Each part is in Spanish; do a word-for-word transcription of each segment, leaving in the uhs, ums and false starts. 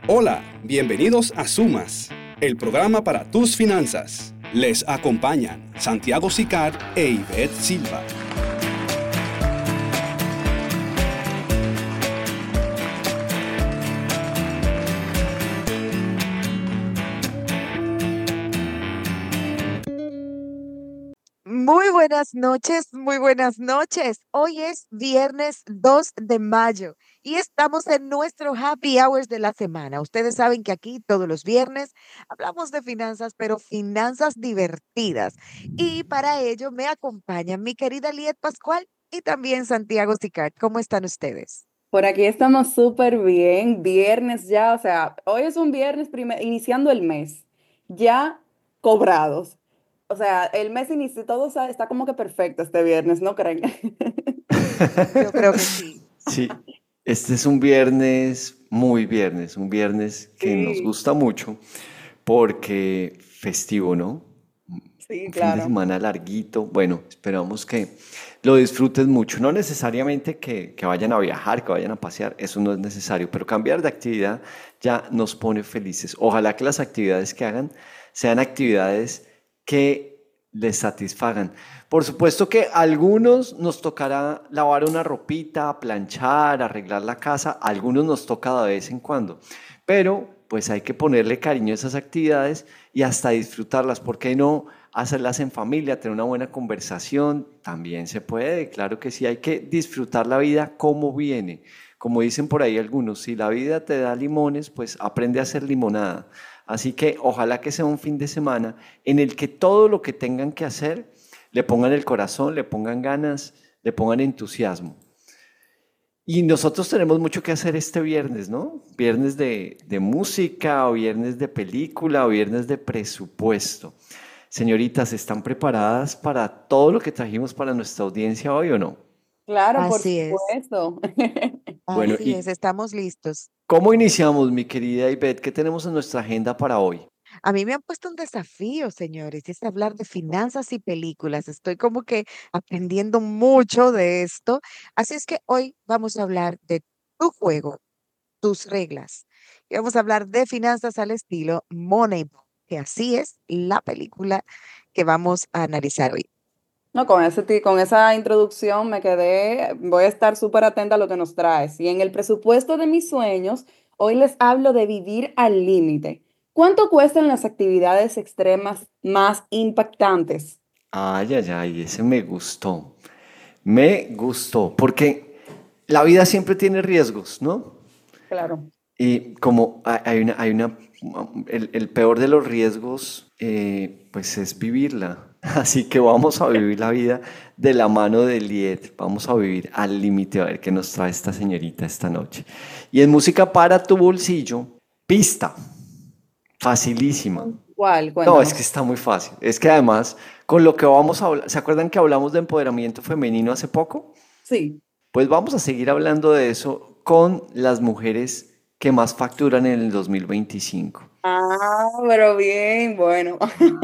Hola, bienvenidos a Sumas, el programa para tus finanzas. Les acompañan Santiago Sicar e Ivette Silva. Muy buenas noches, muy buenas noches. Hoy es viernes dos de mayo y estamos en nuestro happy hours de la semana. Ustedes saben que aquí todos los viernes hablamos de finanzas, pero finanzas divertidas. Y para ello me acompañan mi querida Liet Pascual y también Santiago Sicar. ¿Cómo están ustedes? Por aquí estamos súper bien, viernes ya, o sea, hoy es un viernes primer- iniciando el mes, ya cobrados. O sea, el mes inició, todo está, está como que perfecto este viernes, ¿no creen? Yo creo que sí. Sí, este es un viernes, muy viernes, un viernes que nos Sí, gusta mucho porque festivo, ¿no? sí, Un fin de claro. semana larguito. Bueno, esperamos que lo disfruten mucho. No necesariamente que, que vayan a viajar, que vayan a pasear, eso no es necesario, pero cambiar de actividad ya nos pone felices. Ojalá que las actividades que hagan sean actividades que les satisfagan. Por supuesto que a algunos nos tocará lavar una ropita, planchar, arreglar la casa, a algunos nos toca de vez en cuando, pero pues hay que ponerle cariño a esas actividades y hasta disfrutarlas. ¿Por qué no hacerlas en familia, tener una buena conversación? También se puede, claro que sí, hay que disfrutar la vida como viene. Como dicen por ahí algunos, si la vida te da limones, pues aprende a hacer limonada. Así que ojalá que sea un fin de semana en el que todo lo que tengan que hacer le pongan el corazón, le pongan ganas, le pongan entusiasmo. Y nosotros tenemos mucho que hacer este viernes, ¿no? Viernes de, de música, o viernes de película, o viernes de presupuesto. Señoritas, ¿están preparadas para todo lo que trajimos para nuestra audiencia hoy o no? Claro, por Así es, supuesto. Bueno, así es, ¿y estamos listos. cómo iniciamos, mi querida Ivette? ¿Qué tenemos en nuestra agenda para hoy? A mí me han puesto un desafío, señores, y es hablar de finanzas y películas. Estoy como que aprendiendo mucho de esto. Así es que hoy vamos a hablar de tu juego, tus reglas. Y vamos a hablar de finanzas al estilo Moneyball, que así es la película que vamos a analizar hoy. No, con ese, ti- con esa introducción me quedé, voy a estar súper atenta a lo que nos traes. Y en el presupuesto de mis sueños, hoy les hablo de vivir al límite. ¿Cuánto cuestan las actividades extremas más impactantes? Ay, ay, ay, ese me gustó. Me gustó, porque la vida siempre tiene riesgos, ¿no? Claro. Y como hay hay una, hay una, el, el peor de los riesgos, eh, pues es vivirla. Así que vamos a vivir la vida de la mano de Liet. Vamos a vivir al límite a ver qué nos trae esta señorita esta noche. Y en música para tu bolsillo, pista, facilísima. ¿Cuál? No, es Cuéntanos. que está muy fácil. Es que además, con lo que vamos a hablar, ¿se acuerdan que hablamos de empoderamiento femenino hace poco? Sí. Pues vamos a seguir hablando de eso con las mujeres que más facturan en el dos mil veinticinco. Ah, pero bien, bueno.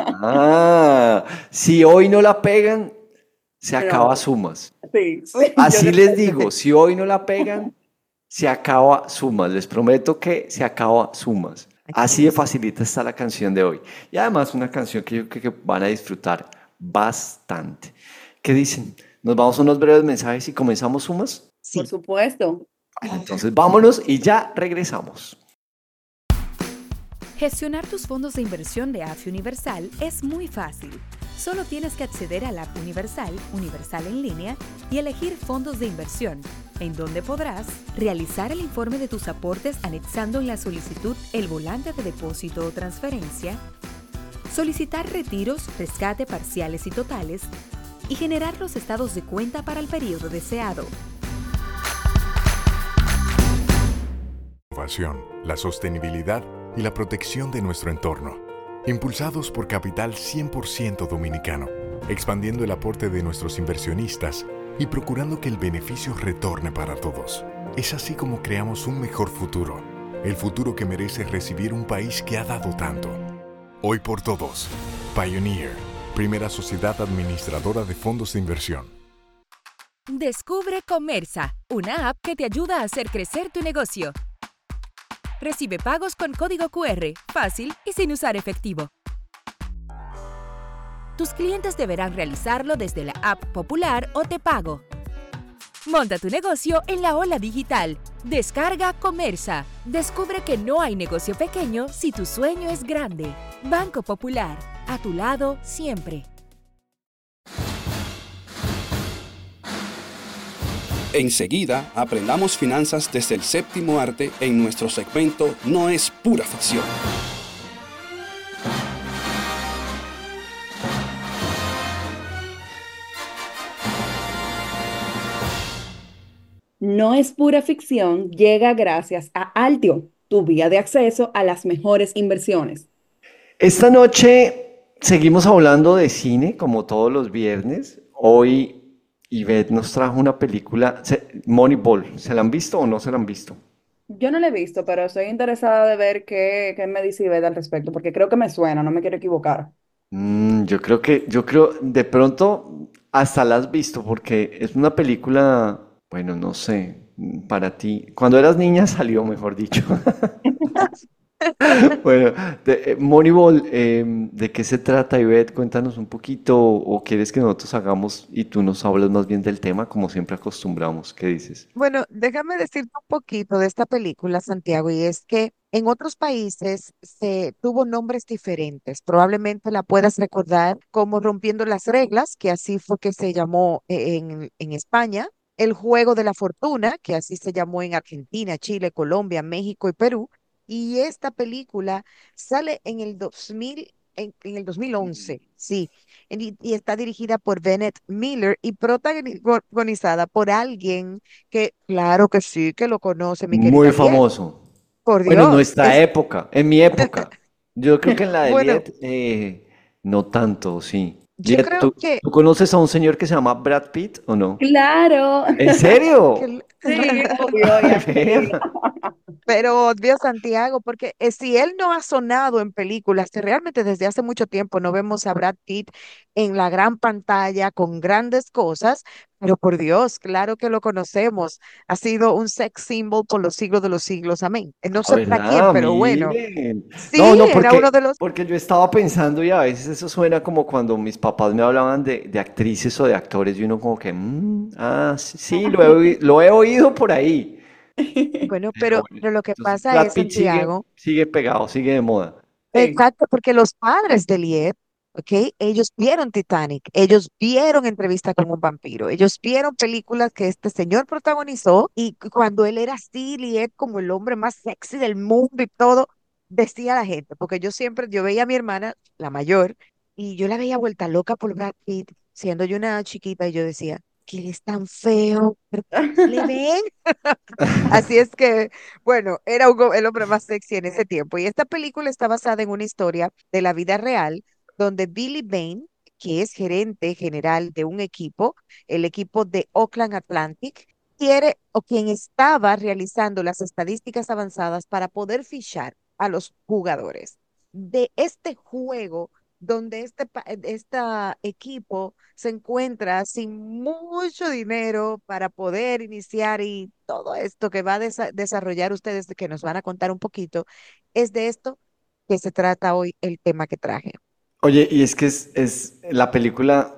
Ah, si hoy no la pegan, se acaba No, Sumas. sí, sí, yo Así creo les que digo, si hoy no la pegan, se acaba Sumas. Les prometo que se acaba Sumas. Así de facilita está la canción de hoy. Y además una canción que yo creo que van a disfrutar bastante. ¿Qué dicen? ¿Nos vamos a unos breves mensajes y comenzamos Sumas? por Sí. supuesto. Bueno, entonces vámonos y ya regresamos. Gestionar tus fondos de inversión de A F I Universal es muy fácil. Solo tienes que acceder a la app Universal, Universal en línea, y elegir fondos de inversión, en donde podrás realizar el informe de tus aportes anexando en la solicitud el volante de depósito o transferencia, solicitar retiros, rescate parciales y totales, y generar los estados de cuenta para el periodo deseado. Innovación, la sostenibilidad y la protección de nuestro entorno. Impulsados por capital cien por ciento dominicano, expandiendo el aporte de nuestros inversionistas y procurando que el beneficio retorne para todos. Es así como creamos un mejor futuro, el futuro que merece recibir un país que ha dado tanto. Hoy por todos, Pioneer, primera sociedad administradora de fondos de inversión. Descubre Comersa, una app que te ayuda a hacer crecer tu negocio. Recibe pagos con código Q R, fácil y sin usar efectivo. Tus clientes deberán realizarlo desde la app Popular o Te Pago. Monta tu negocio en la ola digital. Descarga Comerza. Descubre que no hay negocio pequeño si tu sueño es grande. Banco Popular, a tu lado siempre. Enseguida, aprendamos finanzas desde el séptimo arte en nuestro segmento No es pura ficción. No es pura ficción, llega gracias a Altio, tu vía de acceso a las mejores inversiones. Esta noche seguimos hablando de cine, como todos los viernes. Hoy Ivette nos trajo una película, se- Moneyball. ¿Se la han visto o no se la han visto? Yo no la he visto, pero estoy interesada de ver qué, qué me dice Ivette al respecto, porque creo que me suena, no me quiero equivocar. Mm, yo creo que, yo creo, de pronto hasta la has visto, porque es una película, bueno, no sé, mm, para ti. Cuando eras niña salió, mejor dicho. Bueno, de, eh, Moneyball, eh, ¿de qué se trata, Ivette? Cuéntanos un poquito, o quieres que nosotros hagamos y tú nos hablas más bien del tema, como siempre acostumbramos. ¿Qué dices? Bueno, déjame decirte un poquito de esta película, Santiago, y es que en otros países se tuvo nombres diferentes. Probablemente la puedas recordar como Rompiendo las Reglas, que así fue que se llamó e- en, en España. El Juego de la Fortuna, que así se llamó en Argentina, Chile, Colombia, México y Perú. Y esta película sale en el dos mil, en, en el dos mil once, sí, en- y, y está dirigida por Bennett Miller y protagoni- protagonizada por alguien que, claro que sí, que lo conoce, mi Muy querida Liet. famoso. Por Bueno, en Dios, nuestra es, época, en mi época. Yo creo que en la de bueno, Liet, eh, no tanto, sí. yo Liet, creo ¿tú, que, tú conoces a un señor que se llama Brad Pitt o no? Claro, ¿En que serio? l- sí, obvio, Ay, ya vea. sé. pero obvio Santiago, porque eh, si él no ha sonado en películas, que realmente desde hace mucho tiempo no vemos a Brad Pitt en la gran pantalla con grandes cosas, pero por Dios, claro que lo conocemos. Ha sido un sex symbol por los siglos de los siglos, amén. Eh, No Ah, sé para quién, ¿verdad? pero bueno, Miren. sí, No, no, era uno porque, de los... porque yo estaba pensando y a veces eso suena como cuando mis papás me hablaban de, de actrices o de actores y uno como que, "Mm, ah, sí, sí, lo he, oí- lo he oído por ahí. Bueno, Pero pero, bueno, pero lo que entonces pasa Brad es, Pitt sigue, Santiago, sigue pegado, sigue de moda. Sí. exacto, porque los padres de Liet, ¿ok? Ellos vieron Titanic, ellos vieron Entrevista con un vampiro, ellos vieron películas que este señor protagonizó y cu- cuando él era así, Liet como el hombre más sexy del mundo y todo, decía la gente, porque yo siempre, yo veía a mi hermana, la mayor, y yo la veía vuelta loca por Brad Pitt, siendo yo una chiquita y yo decía, que él es tan feo, pero ¿le ven? Así es que, bueno, era un go- el hombre más sexy en ese tiempo. Y esta película está basada en una historia de la vida real, donde Billy Bain, que es gerente general de un equipo, el equipo de Oakland Atlantic, quiere o quien estaba realizando las estadísticas avanzadas para poder fichar a los jugadores de este juego donde este, pa- este equipo se encuentra sin mucho dinero para poder iniciar y todo esto que va a desa- desarrollar ustedes, que nos van a contar un poquito, es de esto que se trata hoy el tema que traje. Oye, y es que es, es la película,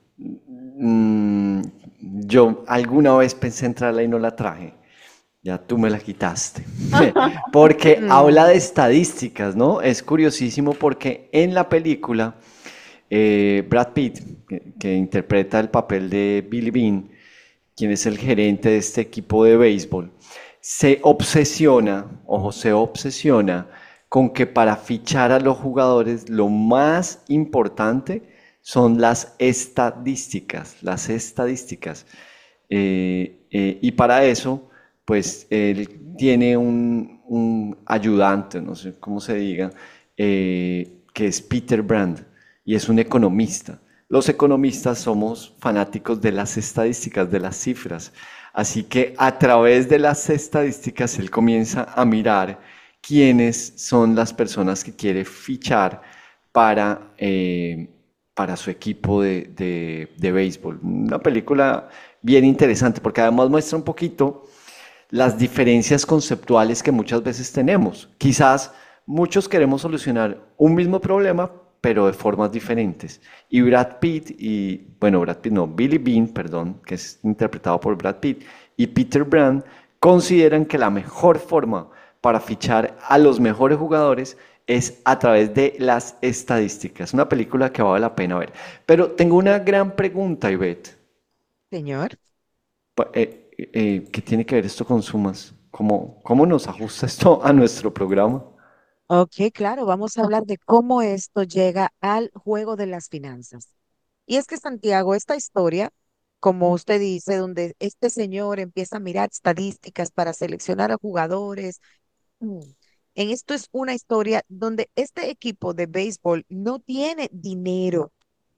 mm, yo alguna vez pensé entrarla y no la traje. Ya tú me la quitaste. Porque habla de Mm, estadísticas, ¿no? Es curiosísimo porque en la película eh, Brad Pitt, que, que interpreta el papel de Billy Bean, quien es el gerente de este equipo de béisbol, se obsesiona, ojo, se obsesiona con que para fichar a los jugadores lo más importante son las estadísticas, las estadísticas. Eh, eh, y para eso, pues él tiene un, un ayudante, no sé cómo se diga, eh, que es Peter Brand, y es un economista. Los economistas somos fanáticos de las estadísticas, de las cifras. Así que a través de las estadísticas él comienza a mirar quiénes son las personas que quiere fichar para, eh, para su equipo de, de, de béisbol. Una película bien interesante porque además muestra un poquito las diferencias conceptuales que muchas veces tenemos. Quizás muchos queremos solucionar un mismo problema, pero de formas diferentes. Y Brad Pitt y, bueno, Brad Pitt no, Billy Bean, perdón, que es interpretado por Brad Pitt, y Peter Brand consideran que la mejor forma para fichar a los mejores jugadores es a través de las estadísticas. Una película que vale la pena ver. Pero tengo una gran pregunta, Ivette. Señor. Pa- eh, eh, ¿qué tiene que ver esto con sumas? ¿Cómo, cómo nos ajusta esto a nuestro programa? Ok, claro, vamos a hablar de cómo esto llega al juego de las finanzas. Y es que Santiago, esta historia, como usted dice, donde este señor empieza a mirar estadísticas para seleccionar a jugadores, mm, en esto es una historia donde este equipo de béisbol no tiene dinero,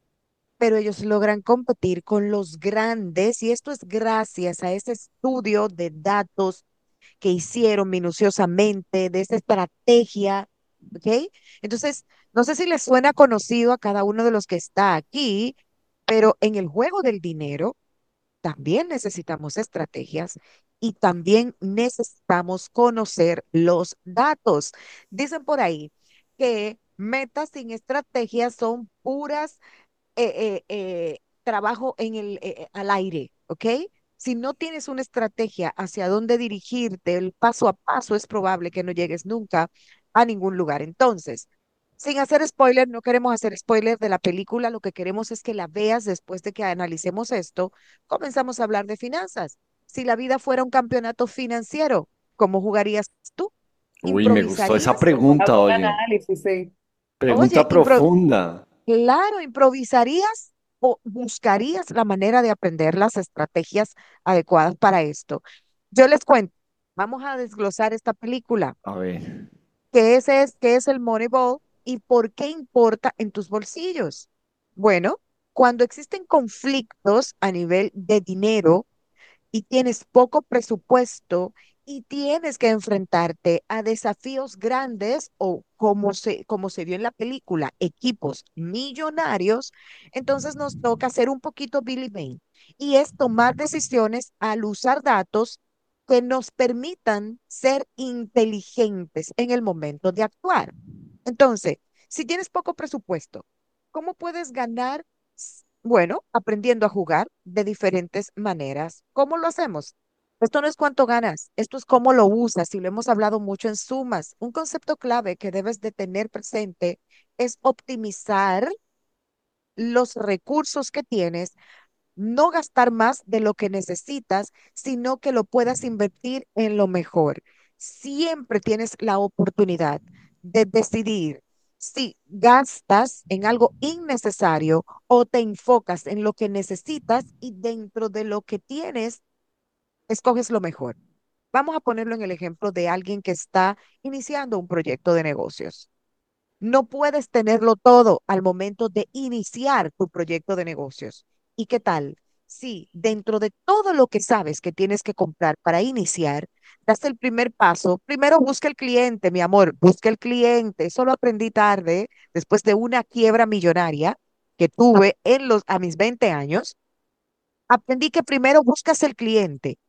pero ellos logran competir con los grandes y esto es gracias a ese estudio de datos que hicieron minuciosamente, de esa estrategia, ¿ok? Entonces, no sé si les suena conocido a cada uno de los que está aquí, pero en el juego del dinero también necesitamos estrategias y también necesitamos conocer los datos. Dicen por ahí que metas sin estrategias son puras eh, eh, eh, trabajo en el, eh, eh, al aire, ¿ok? Si no tienes una estrategia hacia dónde dirigirte, el paso a paso, es probable que no llegues nunca a ningún lugar. Entonces, sin hacer spoiler, no queremos hacer spoiler de la película, lo que queremos es que la veas después de que analicemos esto. Comenzamos a hablar de finanzas. Si la vida fuera un campeonato financiero, ¿cómo jugarías tú? Uy, me gustó esa ¿Improvisarías? A pregunta, buen oye. análisis, sí. Pregunta Oye, impro- profunda. Claro, improvisarías o buscarías la manera de aprender las estrategias adecuadas para esto. Yo les cuento, vamos a desglosar esta película. A ver. ¿Qué es, es, qué es el Moneyball y por qué importa en tus bolsillos? Bueno, cuando existen conflictos a nivel de dinero, y tienes poco presupuesto y tienes que enfrentarte a desafíos grandes o como se, como se vio en la película, equipos millonarios, entonces nos toca hacer un poquito Billy Bane y es tomar decisiones al usar datos que nos permitan ser inteligentes en el momento de actuar. Entonces, si tienes poco presupuesto, ¿cómo puedes ganar? Bueno, aprendiendo a jugar de diferentes maneras. ¿Cómo lo hacemos? Esto no es cuánto ganas, esto es cómo lo usas y lo hemos hablado mucho en sumas. Un concepto clave que debes de tener presente es optimizar los recursos que tienes, no gastar más de lo que necesitas, sino que lo puedas invertir en lo mejor. Siempre tienes la oportunidad de decidir si gastas en algo innecesario o te enfocas en lo que necesitas y dentro de lo que tienes, escoges lo mejor. Vamos a ponerlo en el ejemplo de alguien que está iniciando un proyecto de negocios. No puedes tenerlo todo al momento de iniciar tu proyecto de negocios. ¿Y qué tal? Si dentro de todo lo que sabes que tienes que comprar para iniciar, das el primer paso, primero busca el cliente, mi amor, busca el cliente. Eso lo aprendí tarde, después de una quiebra millonaria que tuve en los, a mis veinte años. Aprendí que primero buscas el cliente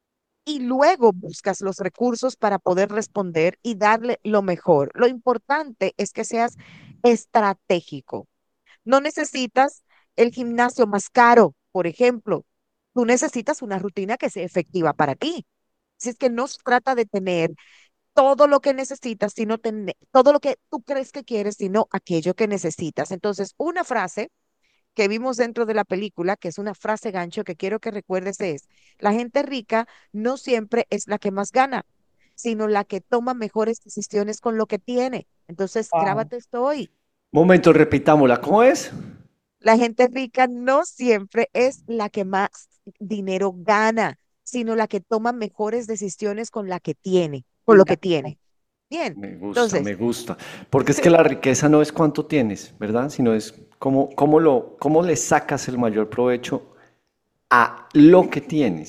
y luego buscas los recursos para poder responder y darle lo mejor. Lo importante es que seas estratégico. No necesitas el gimnasio más caro, por ejemplo. Tú necesitas una rutina que sea efectiva para ti. Si es que no se trata de tener todo lo que necesitas, sino tener todo lo que tú crees que quieres, sino aquello que necesitas. Entonces, una frase que vimos dentro de la película, que es una frase gancho que quiero que recuerdes es, la gente rica no siempre es la que más gana, sino la que toma mejores decisiones con lo que tiene. Entonces, Wow. grábate esto hoy. Momento, repitámosla. ¿Cómo es? La gente rica no siempre es la que más dinero gana, sino la que toma mejores decisiones con la que tiene, con lo que tiene. Bien, Me gusta, me entonces, gusta. Porque es que la riqueza no es cuánto tienes, ¿verdad? Sino es cómo, cómo lo, cómo le sacas el mayor provecho a lo que tienes.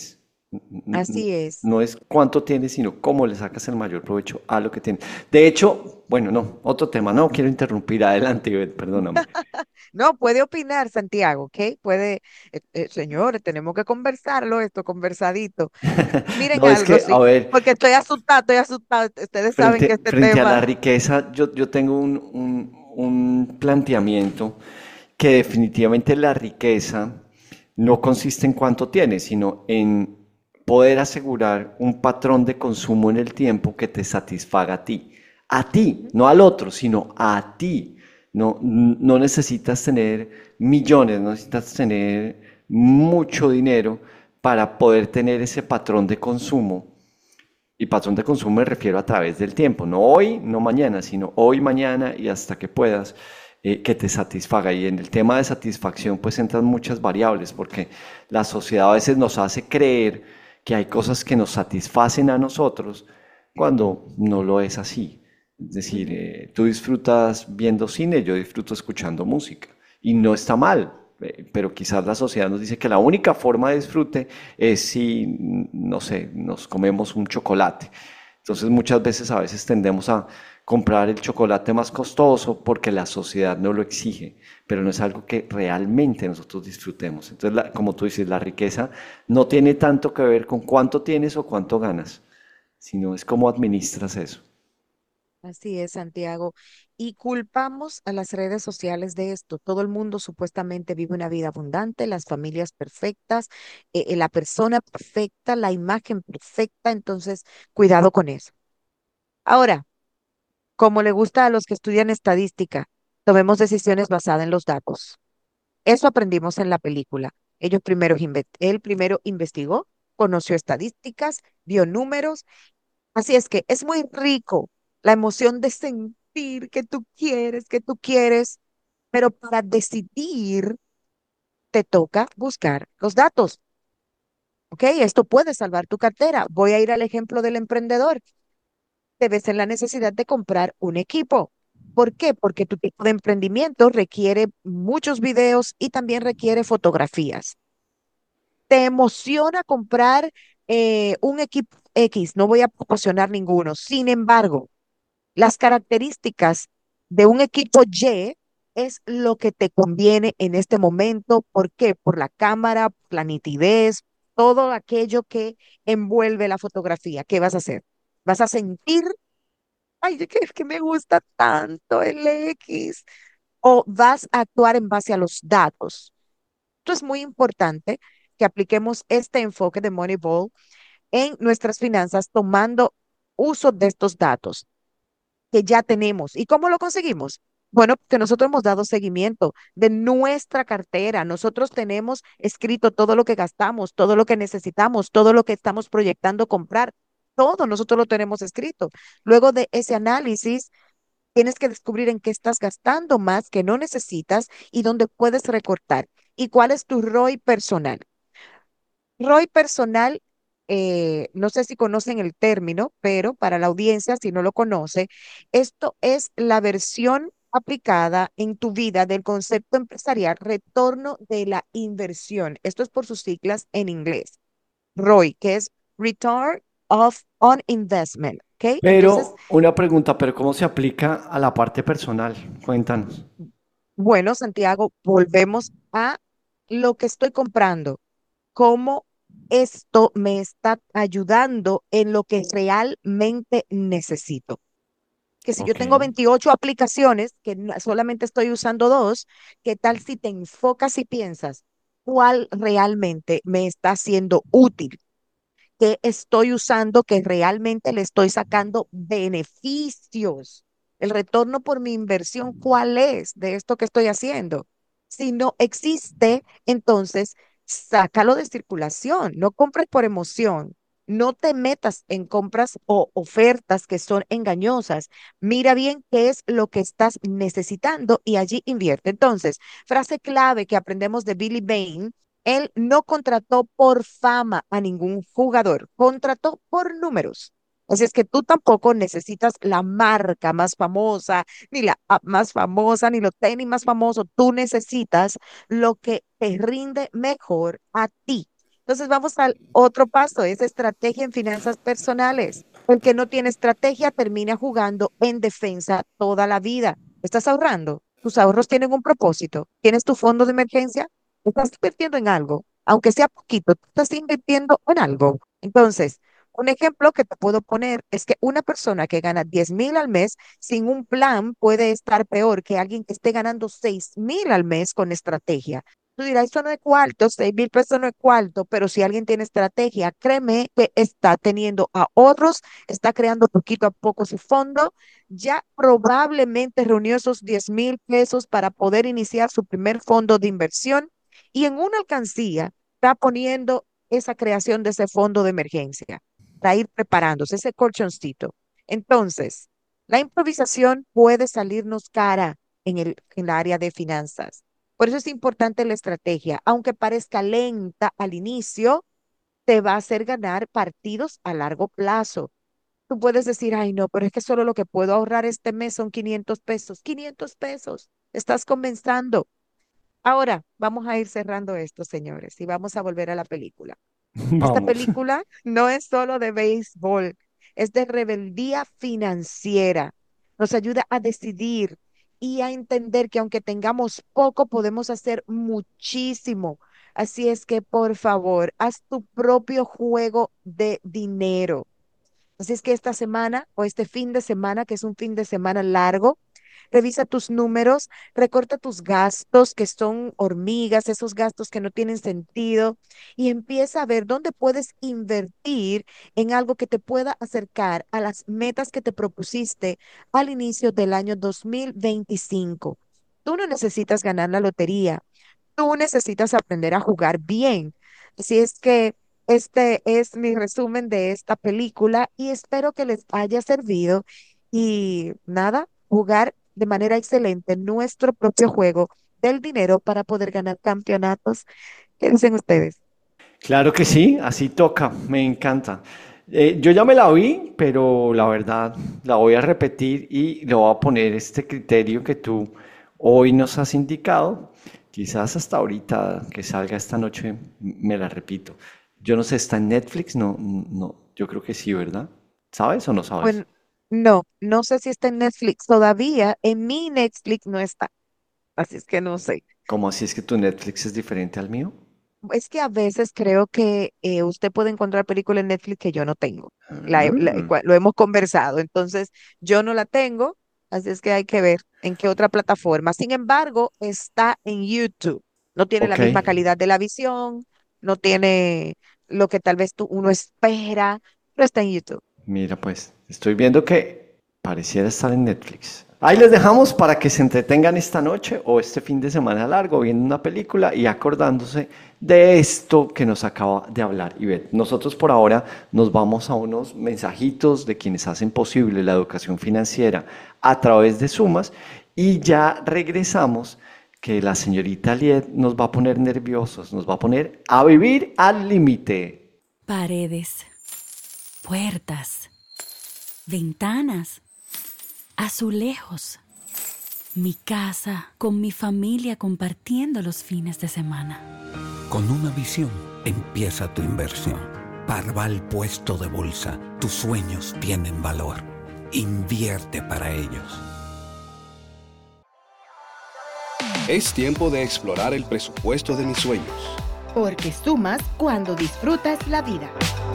N- n- Así es. No es cuánto tienes, sino cómo le sacas el mayor provecho a lo que tienes. De hecho, bueno, no, otro tema, no quiero interrumpir. Adelante, Ivette, perdóname. No, puede opinar Santiago, ¿ok? Puede, eh, eh, señores, tenemos que conversarlo, esto conversadito. Miren No, es algo, que, a sí, ver, porque estoy asustada, estoy asustada. Ustedes saben que frente, este frente a la tema, riqueza, yo, yo tengo un, un- un planteamiento que definitivamente la riqueza no consiste en cuánto tienes, sino en poder asegurar un patrón de consumo en el tiempo que te satisfaga a ti. A ti, no al otro, sino a ti. No, no necesitas tener millones, no necesitas tener mucho dinero para poder tener ese patrón de consumo. Y patrón de consumo me refiero a través del tiempo, no hoy, no mañana, sino hoy, mañana y hasta que puedas, eh, que te satisfaga. Y en el tema de satisfacción pues entran muchas variables, porque la sociedad a veces nos hace creer que hay cosas que nos satisfacen a nosotros cuando no lo es así. Es decir, eh, tú disfrutas viendo cine, yo disfruto escuchando música. Y no está mal, eh, pero quizás la sociedad nos dice que la única forma de disfrute es si, no sé, nos comemos un chocolate. Entonces muchas veces a veces tendemos a comprar el chocolate más costoso porque la sociedad no lo exige, pero no es algo que realmente nosotros disfrutemos. Entonces, la- como tú dices, la riqueza no tiene tanto que ver con cuánto tienes o cuánto ganas, sino es cómo administras eso. así es, Santiago. Y culpamos a las redes sociales de esto. Todo el mundo supuestamente vive una vida abundante, las familias perfectas, eh, eh, la persona perfecta, la imagen perfecta. Entonces, cuidado con eso. Ahora, como le gusta a los que estudian estadística, tomemos decisiones basadas en los datos. Eso aprendimos en la película. Ellos primero, inve- él primero investigó, conoció estadísticas, vio números. Así es que es muy rico la emoción de sentir que tú quieres, que tú quieres, pero para decidir te toca buscar los datos. ¿Ok? Esto puede salvar tu cartera. Voy a ir al ejemplo del emprendedor. Te ves en la necesidad de comprar un equipo. ¿Por qué? Porque tu tipo de emprendimiento requiere muchos videos y también requiere fotografías. Te emociona comprar eh, un equipo X, no voy a proporcionar ninguno. Sin embargo, las características de un equipo Y es lo que te conviene en este momento. ¿Por qué? Por la cámara, la nitidez, todo aquello que envuelve la fotografía. ¿Qué vas a hacer? ¿Vas a sentir, ay, es que, es que me gusta tanto el X? ¿O vas a actuar en base a los datos? Esto es muy importante que apliquemos este enfoque de Moneyball en nuestras finanzas tomando uso de estos datos que ya tenemos. ¿Y cómo lo conseguimos? Bueno, que nosotros hemos dado seguimiento de nuestra cartera. Nosotros tenemos escrito todo lo que gastamos, todo lo que necesitamos, todo lo que estamos proyectando comprar. Todo nosotros lo tenemos escrito. Luego de ese análisis, tienes que descubrir en qué estás gastando más que no necesitas y dónde puedes recortar. ¿Y cuál es tu R O I personal? R O I personal, eh, no sé si conocen el término, pero para la audiencia, si no lo conoce, esto es la versión aplicada en tu vida del concepto empresarial retorno de la inversión. Esto es por sus siglas en inglés. R O I, que es Return of on Investment. ¿Ok? Entonces, Pero una pregunta, ¿pero cómo se aplica a la parte personal? Cuéntanos. bueno, Santiago, volvemos a lo que estoy comprando. Cómo esto me está ayudando en lo que realmente necesito. Que si yo Ok. tengo veintiocho aplicaciones, que no- solamente estoy usando dos, ¿qué tal si te enfocas y piensas cuál realmente me está siendo útil? ¿Qué estoy usando que realmente le estoy sacando beneficios? El retorno por mi inversión, ¿cuál es de esto que estoy haciendo? Si no existe, entonces sácalo de circulación. No compres por emoción. No te metas en compras o ofertas que son engañosas. Mira bien qué es lo que estás necesitando y allí invierte. Entonces, frase clave que aprendemos de Billy Bain: él no contrató por fama a ningún jugador, contrató por números. Así es que tú tampoco necesitas la marca más famosa, ni la app más famosa, ni los tenis más famosos. Tú necesitas lo que te rinde mejor a ti. Entonces vamos al otro paso, es estrategia en finanzas personales. El que no tiene estrategia termina jugando en defensa toda la vida. ¿Estás ahorrando? ¿Tus ahorros tienen un propósito? ¿Tienes tu fondo de emergencia? ¿Estás invirtiendo en algo? Aunque sea poquito, tú estás invirtiendo en algo. Entonces, un ejemplo que te puedo poner es que una persona que gana diez mil al mes sin un plan puede estar peor que alguien que esté ganando seis mil al mes con estrategia. Tú dirás, eso no es cuarto, seis mil pesos no es cuarto, pero si alguien tiene estrategia, créeme que está teniendo ahorros, está creando poquito a poco su fondo, ya probablemente reunió esos diez mil pesos para poder iniciar su primer fondo de inversión y en una alcancía está poniendo esa creación de ese fondo de emergencia para ir preparándose, ese colchoncito. Entonces, la improvisación puede salirnos cara en el, en el área de finanzas. Por eso es importante la estrategia. Aunque parezca lenta al inicio, te va a hacer ganar partidos a largo plazo. Tú puedes decir, ay, no, pero es que solo lo que puedo ahorrar este mes son quinientos pesos. quinientos pesos. Estás comenzando. Ahora, vamos a ir cerrando esto, señores, y vamos a volver a la película. Esta Vamos. película no es solo de béisbol, es de rebeldía financiera. Nos ayuda a decidir y a entender que aunque tengamos poco, podemos hacer muchísimo. Así es que, por favor, haz tu propio juego de dinero. Así es que esta semana o este fin de semana, que es un fin de semana largo, revisa tus números, recorta tus gastos que son hormigas, esos gastos que no tienen sentido, y empieza a ver dónde puedes invertir en algo que te pueda acercar a las metas que te propusiste al inicio del año dos mil veinticinco. Tú no necesitas ganar la lotería, tú necesitas aprender a jugar bien. Así es que este es mi resumen de esta película y espero que les haya servido y nada, jugar de manera excelente nuestro propio juego del dinero para poder ganar campeonatos. ¿Qué dicen ustedes? Claro que sí, así toca, me encanta. Eh, yo ya me la vi, pero la verdad la voy a repetir y le voy a poner este criterio que tú hoy nos has indicado. Quizás hasta ahorita que salga esta noche me la repito. Yo no sé, ¿está en Netflix? No, no, yo creo que sí, ¿verdad? ¿Sabes o no sabes? Bueno, no, no sé si está en Netflix todavía. En mi Netflix no está, así es que no sé. ¿Cómo así es que tu Netflix es diferente al mío? Es que a veces creo que eh, usted puede encontrar películas en Netflix que yo no tengo. La he- la- Mm, cua- lo hemos conversado, entonces yo no la tengo, así es que hay que ver en qué otra plataforma. Sin embargo, está en YouTube. No tiene la ok. misma calidad de la visión, no tiene lo que tal vez tú, uno espera, pero está en YouTube. Mira, pues, estoy viendo que pareciera estar en Netflix. Ahí les dejamos para que se entretengan esta noche o este fin de semana largo viendo una película y acordándose de esto que nos acaba de hablar Ivette. Nosotros por ahora nos vamos a unos mensajitos de quienes hacen posible la educación financiera a través de Sumas y ya regresamos que la señorita Liet nos va a poner nerviosos, nos va a poner a vivir al límite. Paredes, puertas, ventanas, azulejos. Mi casa con mi familia compartiendo los fines de semana. Con una visión empieza tu inversión. Parval Puesto de Bolsa. Tus sueños tienen valor. Invierte para ellos. Es tiempo de explorar el presupuesto de mis sueños. Porque sumas cuando disfrutas la vida.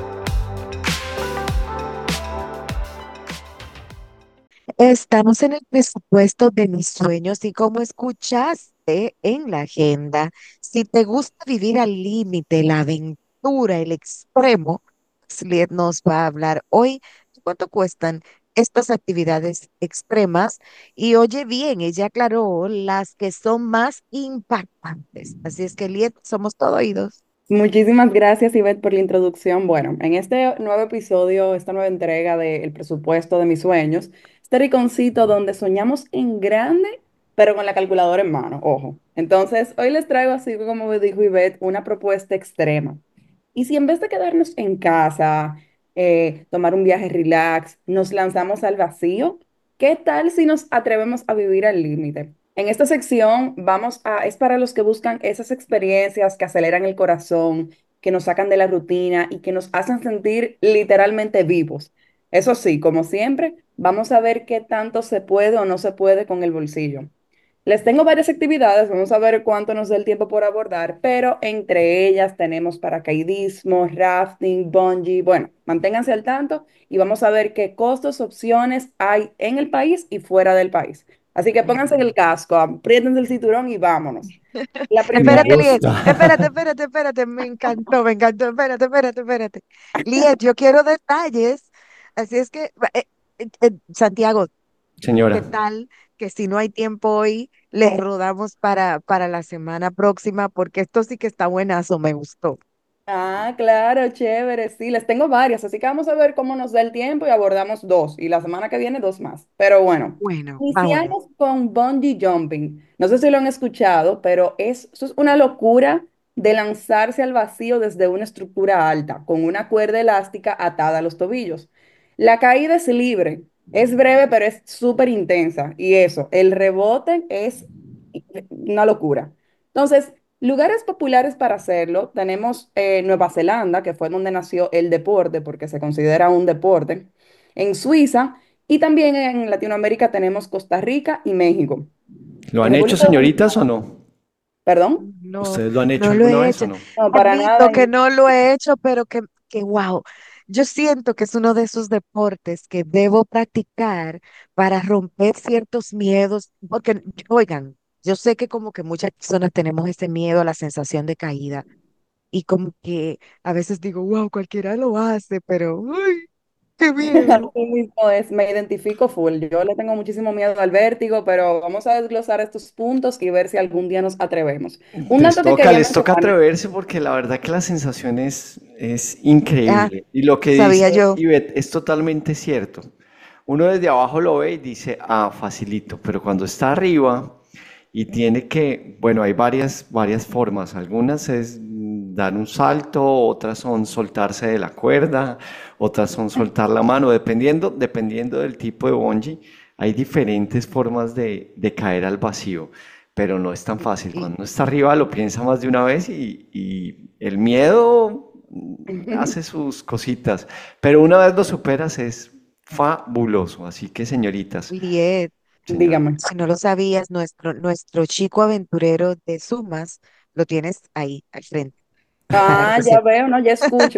Estamos en el presupuesto de mis sueños y como escuchaste en la agenda, si te gusta vivir al límite, la aventura, el extremo, Sliet nos va a hablar hoy de cuánto cuestan estas actividades extremas y oye bien, ella aclaró las que son más impactantes. Así es que, Liet, somos todo oídos. Muchísimas gracias, Ivette, por la introducción. Bueno, en este nuevo episodio, esta nueva entrega del presupuesto de mis sueños, este rinconcito donde soñamos en grande, pero con la calculadora en mano, ojo. Entonces, hoy les traigo, así como me dijo Ivette, una propuesta extrema. Y si en vez de quedarnos en casa, eh, tomar un viaje relax, nos lanzamos al vacío, ¿qué tal si nos atrevemos a vivir al límite? En esta sección vamos a, es para los que buscan esas experiencias que aceleran el corazón, que nos sacan de la rutina y que nos hacen sentir literalmente vivos. Eso sí, como siempre, vamos a ver qué tanto se puede o no se puede con el bolsillo. Les tengo varias actividades, vamos a ver cuánto nos da el tiempo por abordar, pero entre ellas tenemos paracaidismo, rafting, bungee. Bueno, manténganse al tanto y vamos a ver qué costos, opciones hay en el país y fuera del país. Así que pónganse el casco, apriétense el cinturón y vámonos. La Me primera, Espérate, Liet, espérate, gusta. espérate, espérate, me encantó, me encantó, espérate, espérate, espérate. Liet, yo quiero detalles, así es que, eh, eh, eh, Santiago, Señora, ¿qué tal que si no hay tiempo hoy, les rodamos para, para la semana próxima? Porque esto sí que está buenazo, me gustó. ah, claro, chévere, sí, les tengo varias, así que vamos a ver cómo nos da el tiempo y abordamos dos, y la semana que viene dos más. Pero bueno, Bueno, vámonos. iniciamos con bungee jumping. No sé si lo han escuchado, pero es, eso es una locura de lanzarse al vacío desde una estructura alta, con una cuerda elástica atada a los tobillos. La caída es libre, es breve, pero es súper intensa, y eso, el rebote es una locura. Entonces, lugares populares para hacerlo, tenemos eh, Nueva Zelanda, que fue donde nació el deporte, porque se considera un deporte, en Suiza, y también en Latinoamérica tenemos Costa Rica y México. ¿lo En han hecho, República señoritas, o Dominicana, no? perdón, No, ¿Ustedes lo han hecho no lo alguna he vez o hecho. no? no, para Admito nada. que no lo he hecho, pero que, que wow. Yo siento que es uno de esos deportes que debo practicar para romper ciertos miedos, porque, oigan, yo sé que como que muchas personas tenemos ese miedo a la sensación de caída y como que a veces digo, wow, cualquiera lo hace, pero, uy, qué miedo. Así mismo es, me identifico full. Yo le tengo muchísimo miedo al vértigo, pero vamos a desglosar estos puntos y ver si algún día nos atrevemos. Un Les dato que toca, quería les toca mencionar, atreverse porque la verdad que la sensación es, es Ah, increíble. Y lo que sabía dice yo. Ivette es totalmente cierto. Uno desde abajo lo ve y dice, ah, facilito, pero cuando está arriba y tiene que, bueno, hay varias, varias formas. Algunas es mm, dar un salto, otras son soltarse de la cuerda, otras son soltar la mano, dependiendo, dependiendo del tipo de bungee. Hay diferentes formas de, de caer al vacío, pero no es tan fácil. Y, Cuando uno está arriba lo piensa más de una vez y, y el miedo mm, hace sus cositas, pero una vez lo superas es fabuloso. Así que, señoritas, Liet, señora. dígame. si no lo sabías, nuestro, nuestro chico aventurero de Sumas lo tienes ahí al frente para Ah, que ya sepa. veo, no, ya escucho.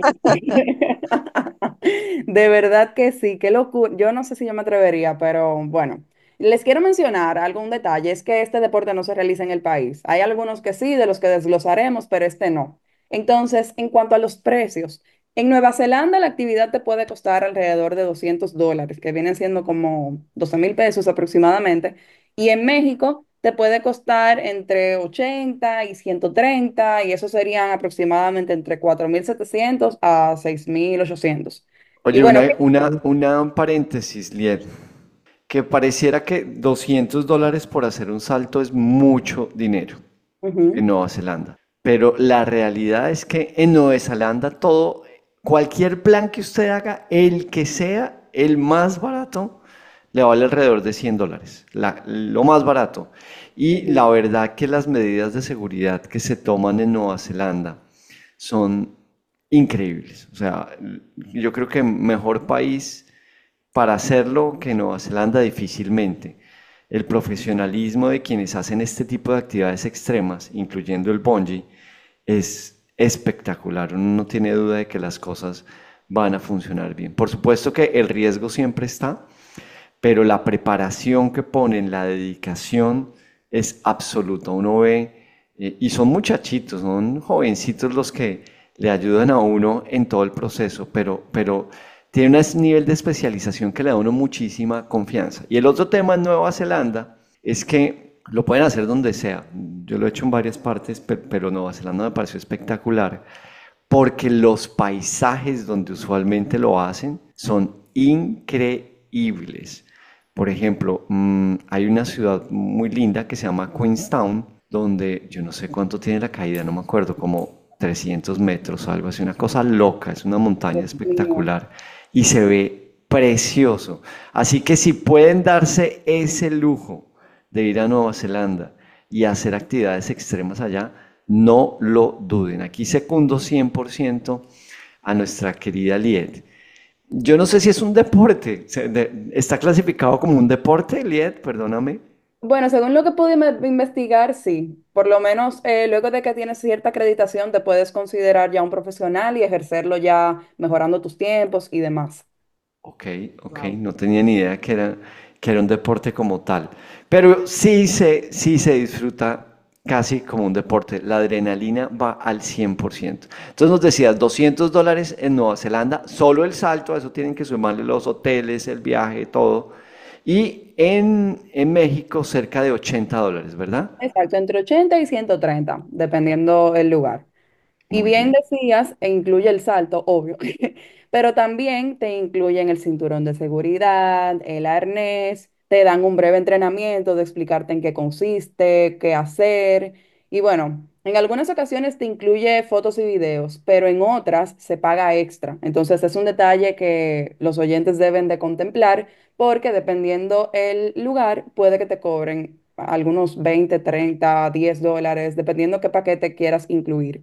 De verdad que sí, qué locura. Yo no sé si yo me atrevería, pero bueno. Les quiero mencionar algún detalle, es que este deporte no se realiza en el país. Hay algunos que sí, de los que desglosaremos, pero este no. Entonces, en cuanto a los precios, en Nueva Zelanda la actividad te puede costar alrededor de doscientos dólares, que vienen siendo como doce mil pesos aproximadamente. Y en México te puede costar entre ochenta y ciento treinta y eso serían aproximadamente entre cuatro mil setecientos a seis mil ochocientos. Y Oye, bueno, una, una, una paréntesis, Liet, que pareciera que doscientos dólares por hacer un salto es mucho dinero en ujú, Nueva Zelanda. Pero la realidad es que en Nueva Zelanda todo, cualquier plan que usted haga, el que sea el más barato, le vale alrededor de cien dólares, la- lo más barato. Y ujú. la verdad que las medidas de seguridad que se toman en Nueva Zelanda son increíbles. O sea, yo creo que mejor país para hacerlo que Nueva Zelanda difícilmente. El profesionalismo de quienes hacen este tipo de actividades extremas, incluyendo el bungee, es espectacular. Uno no tiene duda de que las cosas van a funcionar bien. Por supuesto que el riesgo siempre está, pero la preparación que ponen, la dedicación es absoluta. Uno ve, eh, y son muchachitos, son jovencitos los que le ayudan a uno en todo el proceso, pero, pero tiene un nivel de especialización que le da a uno muchísima confianza. Y el otro tema en Nueva Zelanda es que lo pueden hacer donde sea. Yo lo he hecho en varias partes, pe- pero Nueva Zelanda me pareció espectacular porque los paisajes donde usualmente lo hacen son increíbles. Por ejemplo, mm, hay una ciudad muy linda que se llama Queenstown, donde yo no sé cuánto tiene la caída, no me acuerdo, como trescientos metros o algo así, una cosa loca, es una montaña Dios mío. espectacular y se ve precioso. Así que si pueden darse ese lujo de ir a Nueva Zelanda y hacer actividades extremas allá, No lo duden. Aquí secundo cien por ciento a nuestra querida Liet. Yo no sé si es un deporte. Se- de- ¿Está clasificado como un deporte, Liet? Perdóname. Bueno, según lo que pude inve- investigar, sí. Por lo menos eh, luego de que tienes cierta acreditación, te puedes considerar ya un profesional y ejercerlo ya mejorando tus tiempos y demás. Ok, ok, Wow. no tenía ni idea que era, que era un deporte como tal. Pero sí se, sí se disfruta casi como un deporte. La adrenalina va al cien por ciento. Entonces nos decías, doscientos dólares en Nueva Zelanda, solo el salto, a eso tienen que sumarle los hoteles, el viaje, todo. Y en, en México cerca de ochenta dólares, ¿verdad? Exacto, entre ochenta y ciento treinta, dependiendo el lugar. Y Muy bien bien. decías, e incluye el salto, obvio, pero también te incluyen el cinturón de seguridad, el arnés, te dan un breve entrenamiento de explicarte en qué consiste, qué hacer. Y bueno, en algunas ocasiones te incluye fotos y videos, pero en otras se paga extra. Entonces es un detalle que los oyentes deben de contemplar porque dependiendo el lugar, puede que te cobren algunos veinte, treinta, diez dólares, dependiendo qué paquete quieras incluir.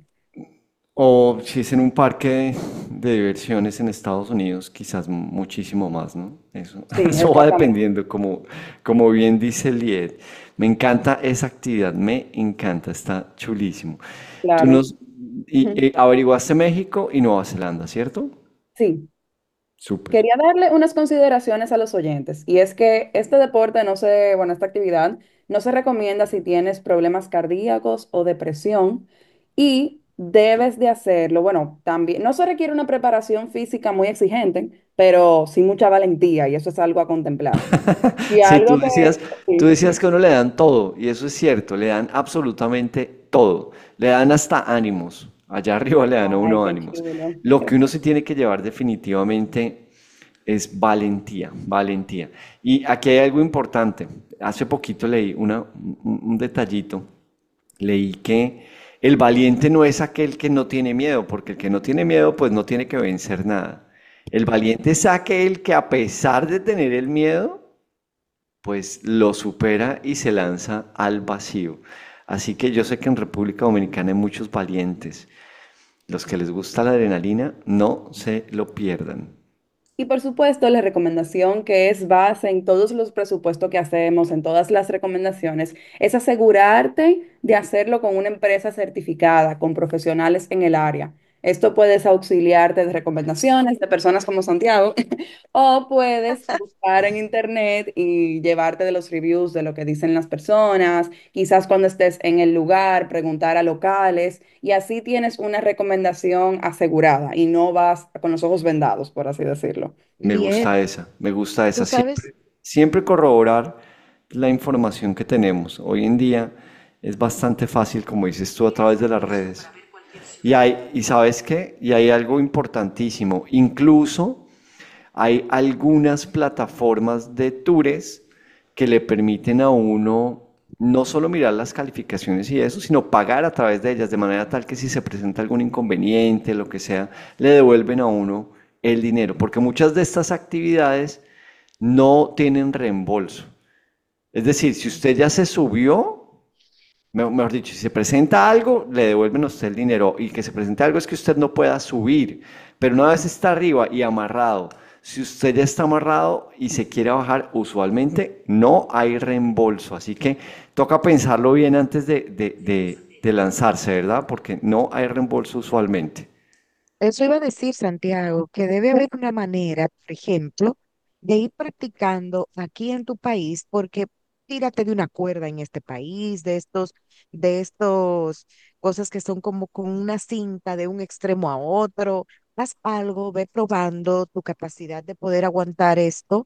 O si es en un parque de diversiones en Estados Unidos, quizás muchísimo más, ¿no? Eso, Sí, eso va exactamente. dependiendo, como, como bien dice Lied. Me encanta esa actividad, me encanta, está chulísimo. Tú Claro. nos y, Ujú. y averiguaste México y Nueva Zelanda, ¿cierto? Sí, Súper. quería darle unas consideraciones a los oyentes y es que este deporte no se, bueno, esta actividad no se recomienda si tienes problemas cardíacos o depresión y debes de hacerlo. Bueno, también no se requiere una preparación física muy exigente, pero sí mucha valentía y eso es algo a contemplar. Y Sí, tú algo decías, que, tú sí, decías que a uno le dan todo, y eso es cierto, le dan absolutamente todo. Le dan hasta ánimos. Allá arriba le dan a ay, uno qué ánimos. chulo. Lo que uno se tiene que llevar definitivamente es valentía, valentía. Y aquí hay algo importante. Hace poquito leí una, un, un detallito. Leí que el valiente no es aquel que no tiene miedo, porque el que no tiene miedo, pues no tiene que vencer nada. El valiente es aquel que a pesar de tener el miedo, pues lo supera y se lanza al vacío. Así que yo sé que en República Dominicana hay muchos valientes. Los que les gusta la adrenalina, no se lo pierdan. Y por supuesto, la recomendación que es base en todos los presupuestos que hacemos, en todas las recomendaciones, es asegurarte de hacerlo con una empresa certificada, con profesionales en el área. Esto puedes auxiliarte de recomendaciones de personas como Santiago, o puedes buscar en internet y llevarte de los reviews de lo que dicen las personas, quizás cuando estés en el lugar, preguntar a locales, y así tienes una recomendación asegurada y no vas con los ojos vendados, por así decirlo. Me Liet, gusta esa, me gusta tú esa. sabes, Siempre, siempre corroborar la información que tenemos. Hoy en día es bastante fácil, como dices tú, a través de las redes. Y hay, y sabes qué, y hay algo importantísimo. Incluso hay algunas plataformas de tours que le permiten a uno no solo mirar las calificaciones y eso, sino pagar a través de ellas, de manera tal que si se presenta algún inconveniente, lo que sea, le devuelven a uno el dinero, porque muchas de estas actividades no tienen reembolso. Es decir, si usted ya se subió, me- mejor dicho, si se presenta algo, le devuelven a usted el dinero y que se presente algo es que usted no pueda subir, pero una vez está arriba y amarrado, si usted ya está amarrado y se quiere bajar, usualmente no hay reembolso, así que toca pensarlo bien antes de, de, de, de lanzarse, ¿verdad? Porque no hay reembolso usualmente. eso iba a decir, Santiago, que debe haber una manera, por ejemplo, de ir practicando aquí en tu país, porque tírate de una cuerda en este país, de estos, de estos cosas que son como con una cinta de un extremo a otro. Haz algo, ve probando tu capacidad de poder aguantar esto,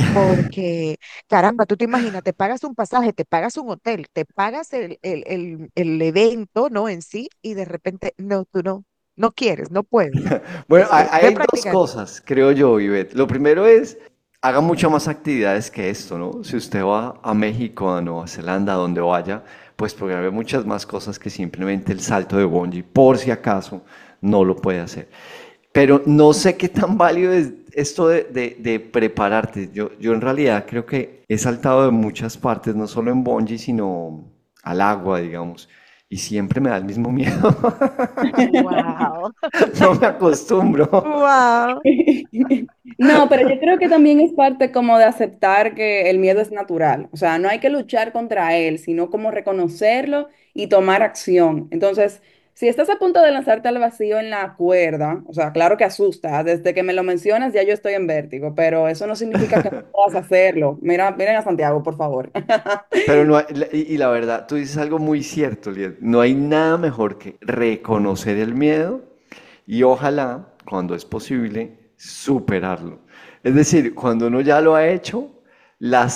porque, caramba, tú te imaginas, te pagas un pasaje, te pagas un hotel, te pagas el, el, el, el evento, ¿no? En sí, y de repente, no, tú no, no quieres, no puedes. Bueno, hay, Este, ve hay dos practicando. cosas, creo yo, Ivette. Lo primero es, haga muchas más actividades que esto, ¿no? Si usted va a México, a Nueva Zelanda, a donde vaya, pues programe muchas más cosas que simplemente el salto de bungee, por si acaso no lo puede hacer. Pero no sé qué tan válido es esto de, de- de prepararte. Yo, yo en realidad creo que he saltado de muchas partes, no solo en bungee, sino al agua, digamos. y siempre me da el mismo miedo. Wow. No me acostumbro. Wow. No, pero yo creo que también es parte como de aceptar que el miedo es natural. O sea, no hay que luchar contra él, sino como reconocerlo y tomar acción. Entonces, si estás a punto de lanzarte al vacío en la cuerda, o sea, claro que asusta. Desde que me lo mencionas ya yo estoy en vértigo, pero eso no significa que no puedas hacerlo. Mira, miren a Santiago, por favor. Pero no hay- la- y, y la verdad, tú dices algo muy cierto, Liet. No hay nada mejor que reconocer el miedo y ojalá, cuando es posible, superarlo. Es decir, cuando uno ya lo ha hecho, la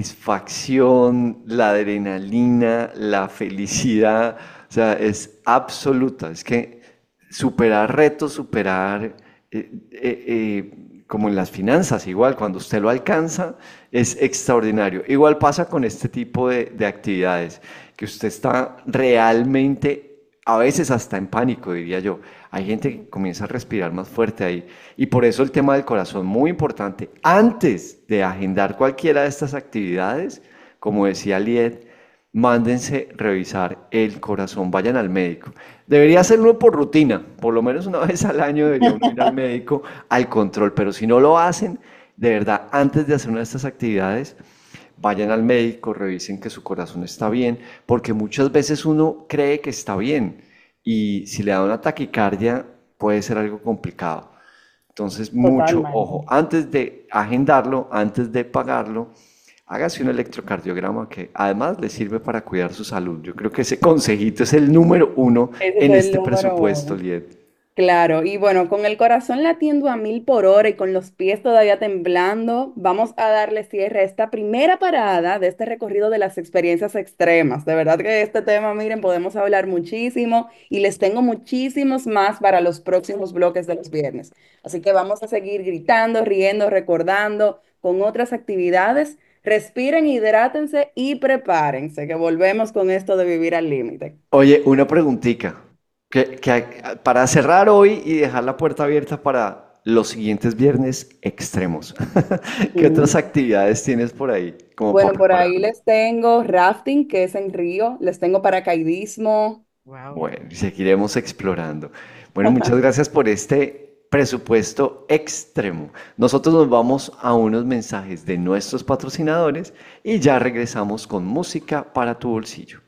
satisfacción, la adrenalina, la felicidad, o sea, es absoluta. Es que superar retos, superar, eh, eh, eh, como en las finanzas, igual, cuando usted lo alcanza, es extraordinario. Igual pasa con este tipo de, de actividades, que usted está realmente, a veces hasta en pánico, diría yo. Hay gente que comienza a respirar más fuerte ahí. Y por eso el tema del corazón, muy importante. Antes de agendar cualquiera de estas actividades, como decía Liet, mándense revisar el corazón, vayan al médico. Debería hacerlo por rutina, por lo menos una vez al año debería uno ir al médico al control, pero si no lo hacen, de verdad, antes de hacer una de estas actividades, vayan al médico, revisen que su corazón está bien, porque muchas veces uno cree que está bien y si le da una taquicardia puede ser algo complicado. Entonces, mucho Totalmente. ojo, antes de agendarlo, antes de pagarlo, hágase un electrocardiograma que además le sirve para cuidar su salud. Yo creo que ese consejito es el número uno Ese es en el este número presupuesto, uno. Liet. Claro, y bueno, con el corazón latiendo a mil por hora y con los pies todavía temblando, vamos a darle cierre a esta primera parada de este recorrido de las experiencias extremas. De verdad que este tema, miren, podemos hablar muchísimo y les tengo muchísimos más para los próximos bloques de los viernes. Así que vamos a seguir gritando, riendo, recordando con otras actividades. Respiren, hidrátense y prepárense, que volvemos con esto de vivir al límite. Oye, una preguntita, que, que para cerrar hoy y dejar la puerta abierta para los siguientes viernes extremos. ¿Qué otras actividades tienes por ahí como para Bueno, por ahí preparar? les tengo rafting, que es en río, les tengo paracaidismo. Wow. Bueno, y seguiremos explorando. Bueno, muchas gracias por este presupuesto extremo. Nosotros nos vamos a unos mensajes de nuestros patrocinadores y ya regresamos con música para tu bolsillo.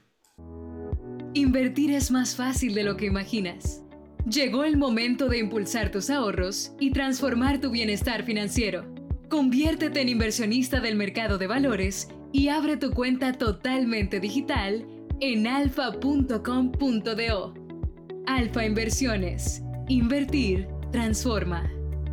Invertir es más fácil de lo que imaginas. Llegó el momento de impulsar tus ahorros y transformar tu bienestar financiero. Conviértete en inversionista del mercado de valores y abre tu cuenta totalmente digital en alfa punto com punto do. Alfa Inversiones. Invertir transforma.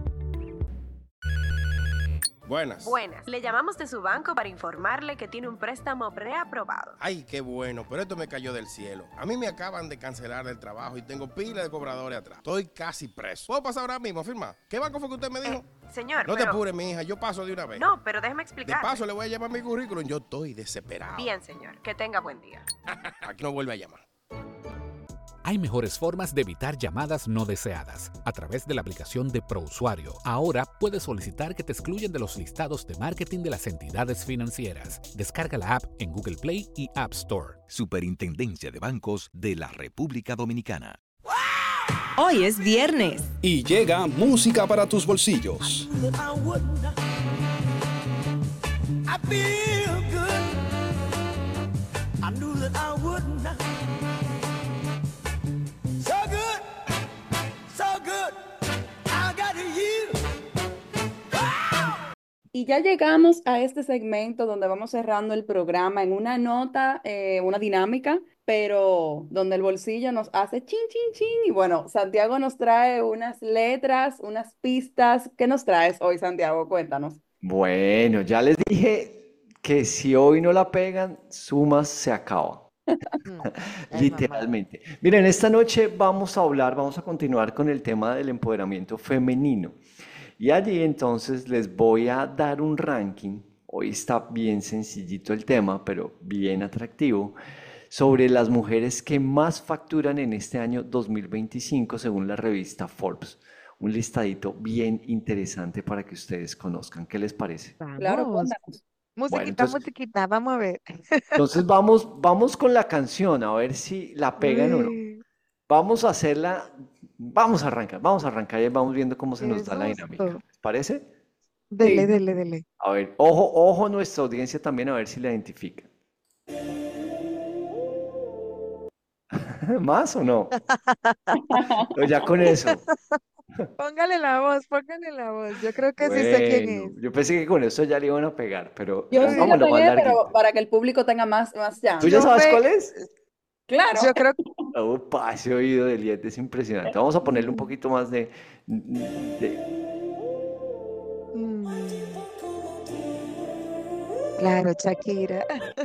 Buenas. Buenas. Le llamamos de su banco para informarle que tiene un préstamo preaprobado. Ay, qué bueno, pero esto me cayó del cielo. A mí me acaban de cancelar el trabajo y tengo pila de cobradores atrás. Estoy casi preso. ¿Puedo pasar ahora mismo a firmar? ¿Qué banco fue que usted me dijo? Eh, señor, No te pero... apures, mi hija, yo paso de una vez. No, pero déjeme De explicar. paso le voy a llamar mi currículum, yo estoy desesperado. Bien, señor. Que tenga buen día. Aquí no vuelve a llamar. Hay mejores formas de evitar llamadas no deseadas. A través de la aplicación de ProUsuario, ahora puedes solicitar que te excluyan de los listados de marketing de las entidades financieras. Descarga la app en Google Play y App Store. Superintendencia de Bancos de la República Dominicana. Hoy es viernes. Y llega música para tus bolsillos. Y ya llegamos a este segmento donde vamos cerrando el programa en una nota, eh, una dinámica, pero donde el bolsillo nos hace chin, chin, chin. Y bueno, Santiago nos trae unas letras, unas pistas. ¿Qué nos traes hoy, Santiago? Cuéntanos. Bueno, ya les dije que si hoy no la pegan, Sumas se acaba. No, ay, Literalmente. Miren, esta noche vamos a hablar, vamos a continuar con el tema del empoderamiento femenino. Y allí entonces les voy a dar un ranking. Hoy está bien sencillito el tema, pero bien atractivo, sobre las mujeres que más facturan en este año dos mil veinticinco según la revista Forbes. Un listadito bien interesante para que ustedes conozcan. ¿Qué les parece? Claro, Vamos. cuéntanos. Bueno, Musiquita, entonces, musiquita, vamos a ver. entonces vamos, vamos con la canción, a ver si la pegan o no. Uy, Vamos a hacerla, vamos a arrancar, vamos a arrancar y vamos viendo cómo se qué nos da la dinámica. susto. ¿Les parece? Dele, Sí. dele, dele. A ver, ojo, ojo nuestra audiencia también a ver si la identifica. ¿Más o no? O ya con eso. Póngale la voz, póngale la voz. Yo creo que sí sé quién Bueno, es. yo pensé que con eso ya le iban a pegar, pero Yo sí la pongámoslo más pegué, pero larguito. para que el público tenga más, más ¿Tú ya chance. Yo sabes me, cuál es? Claro. yo creo, Opa, ese oído de Liet es impresionante. Vamos a ponerle un mm, poquito más de, de- mm, claro, Shakira.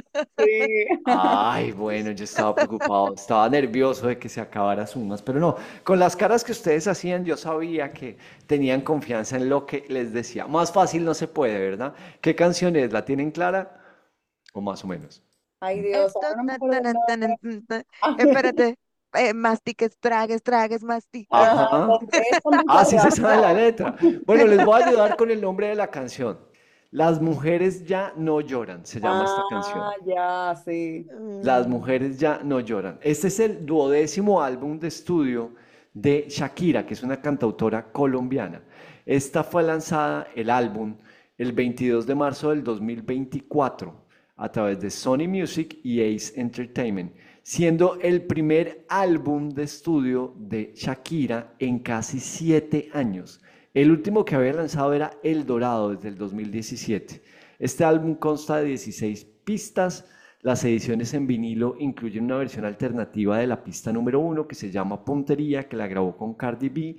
Sí. Ay, bueno, yo estaba preocupado, estaba nervioso de que se acabara Sumas, pero no, con las caras que ustedes hacían, yo sabía que tenían confianza en lo que les decía. Más fácil no se puede, ¿verdad? ¿Qué canción es? ¿La tienen clara? O más o menos. Ay, Dios, Esto, ahora no me ta, acuerdo ta, del na, ta, na, nombre. mm, ta. Ah, Espérate. Eh, mastiques, tragues, tragues, mastique. Ajá, Ajá. es con Ah, mucha sí se sabe la razón. letra. Bueno, les voy a ayudar con el nombre de la canción. Las mujeres ya no lloran, se llama esta canción. Ah, ya, sí. Las Mm, mujeres ya no lloran. Este es el duodécimo álbum de estudio de Shakira, que es una cantautora colombiana. Esta fue lanzada, el álbum, el veintidós de marzo del dos mil veinticuatro a través de Sony Music y Ace Entertainment, siendo el primer álbum de estudio de Shakira en casi siete años. El último que había lanzado era El Dorado desde el dos mil diecisiete. Este álbum consta de dieciséis pistas. Las ediciones en vinilo incluyen una versión alternativa de la pista número uno que se llama Puntería, que la grabó con Cardi B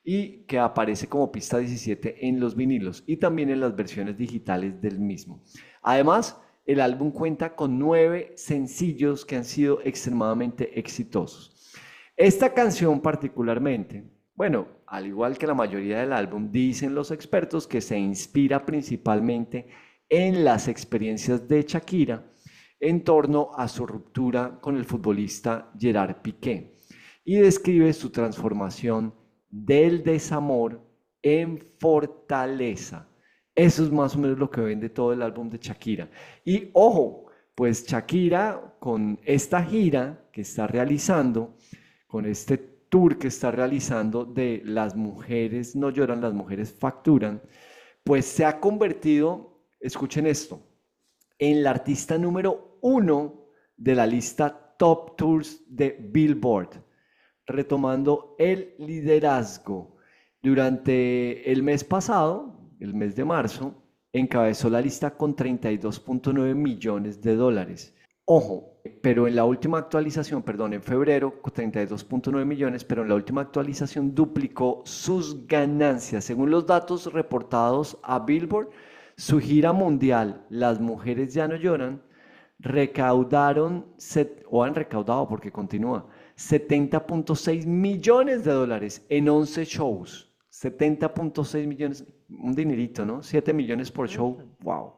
y que aparece como pista diecisiete en los vinilos y también en las versiones digitales del mismo. Además, el álbum cuenta con nueve sencillos que han sido extremadamente exitosos. Esta canción particularmente, bueno, al igual que la mayoría del álbum, dicen los expertos que se inspira principalmente en las experiencias de Shakira en torno a su ruptura con el futbolista Gerard Piqué y describe su transformación del desamor en fortaleza. Eso es más o menos lo que vende todo el álbum de Shakira. Y ojo, pues Shakira con esta gira que está realizando, con este tour que está realizando de Las mujeres no lloran, las mujeres facturan, pues se ha convertido, escuchen esto, en la artista número uno de la lista Top Tours de Billboard, retomando el liderazgo. Durante el mes pasado, el mes de marzo, encabezó la lista con treinta y dos punto nueve millones de dólares. Ojo, pero en la última actualización, perdón, en febrero, con treinta y dos punto nueve millones, pero en la última actualización duplicó sus ganancias. Según los datos reportados a Billboard, su gira mundial, Las mujeres ya no lloran, recaudaron, set, o han recaudado porque continúa, setenta punto seis millones de dólares en once shows. setenta punto seis millones, un dinerito, ¿no? siete millones por show, wow.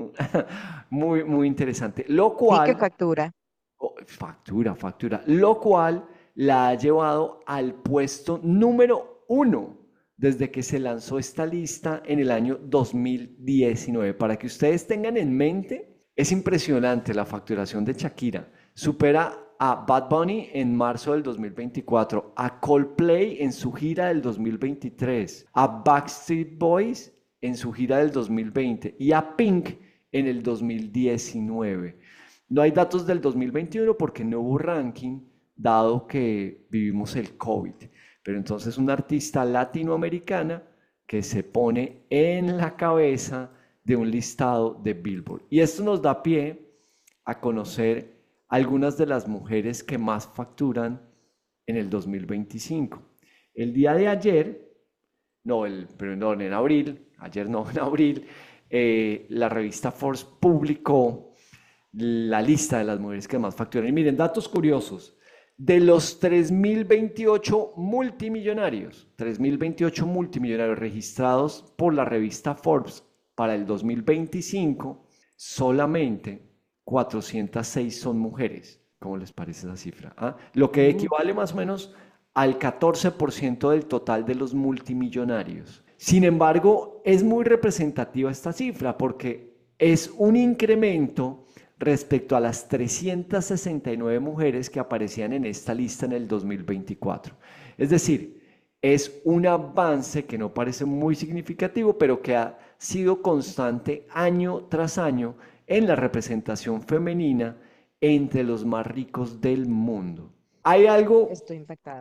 Muy, muy interesante. Lo Sí, que cual, factura. oh, factura, factura, lo cual la ha llevado al puesto número uno desde que se lanzó esta lista en el año dos mil diecinueve. Para que ustedes tengan en mente, es impresionante la facturación de Shakira. Supera a Bad Bunny en marzo del dos mil veinticuatro, a Coldplay en su gira del dos mil veintitrés, a Backstreet Boys en su gira del dos mil veinte y a Pink en el dos mil diecinueve. No hay datos del dos mil veintiuno porque no hubo ranking, dado que vivimos el COVID. Pero entonces una artista latinoamericana que se pone en la cabeza de un listado de Billboard. Y esto nos da pie a conocer algunas de las mujeres que más facturan en el dos mil veinticinco. El día de ayer, no, el, perdón, en abril, ayer no, en abril, eh, la revista Forbes publicó la lista de las mujeres que más facturan. Y miren, datos curiosos. De los tres mil veintiocho multimillonarios, tres mil veintiocho multimillonarios registrados por la revista Forbes para el dos mil veinticinco, solamente cuatrocientas seis son mujeres. ¿Cómo les parece esa cifra? ¿Ah? Lo que equivale más o menos al catorce por ciento del total de los multimillonarios. Sin embargo, es muy representativa esta cifra porque Es un incremento respecto a las trescientas sesenta y nueve mujeres que aparecían en esta lista en el dos mil veinticuatro. Es decir, es un avance que no parece muy significativo, pero que ha sido constante año tras año en la representación femenina entre los más ricos del mundo. Hay algo Estoy impactada.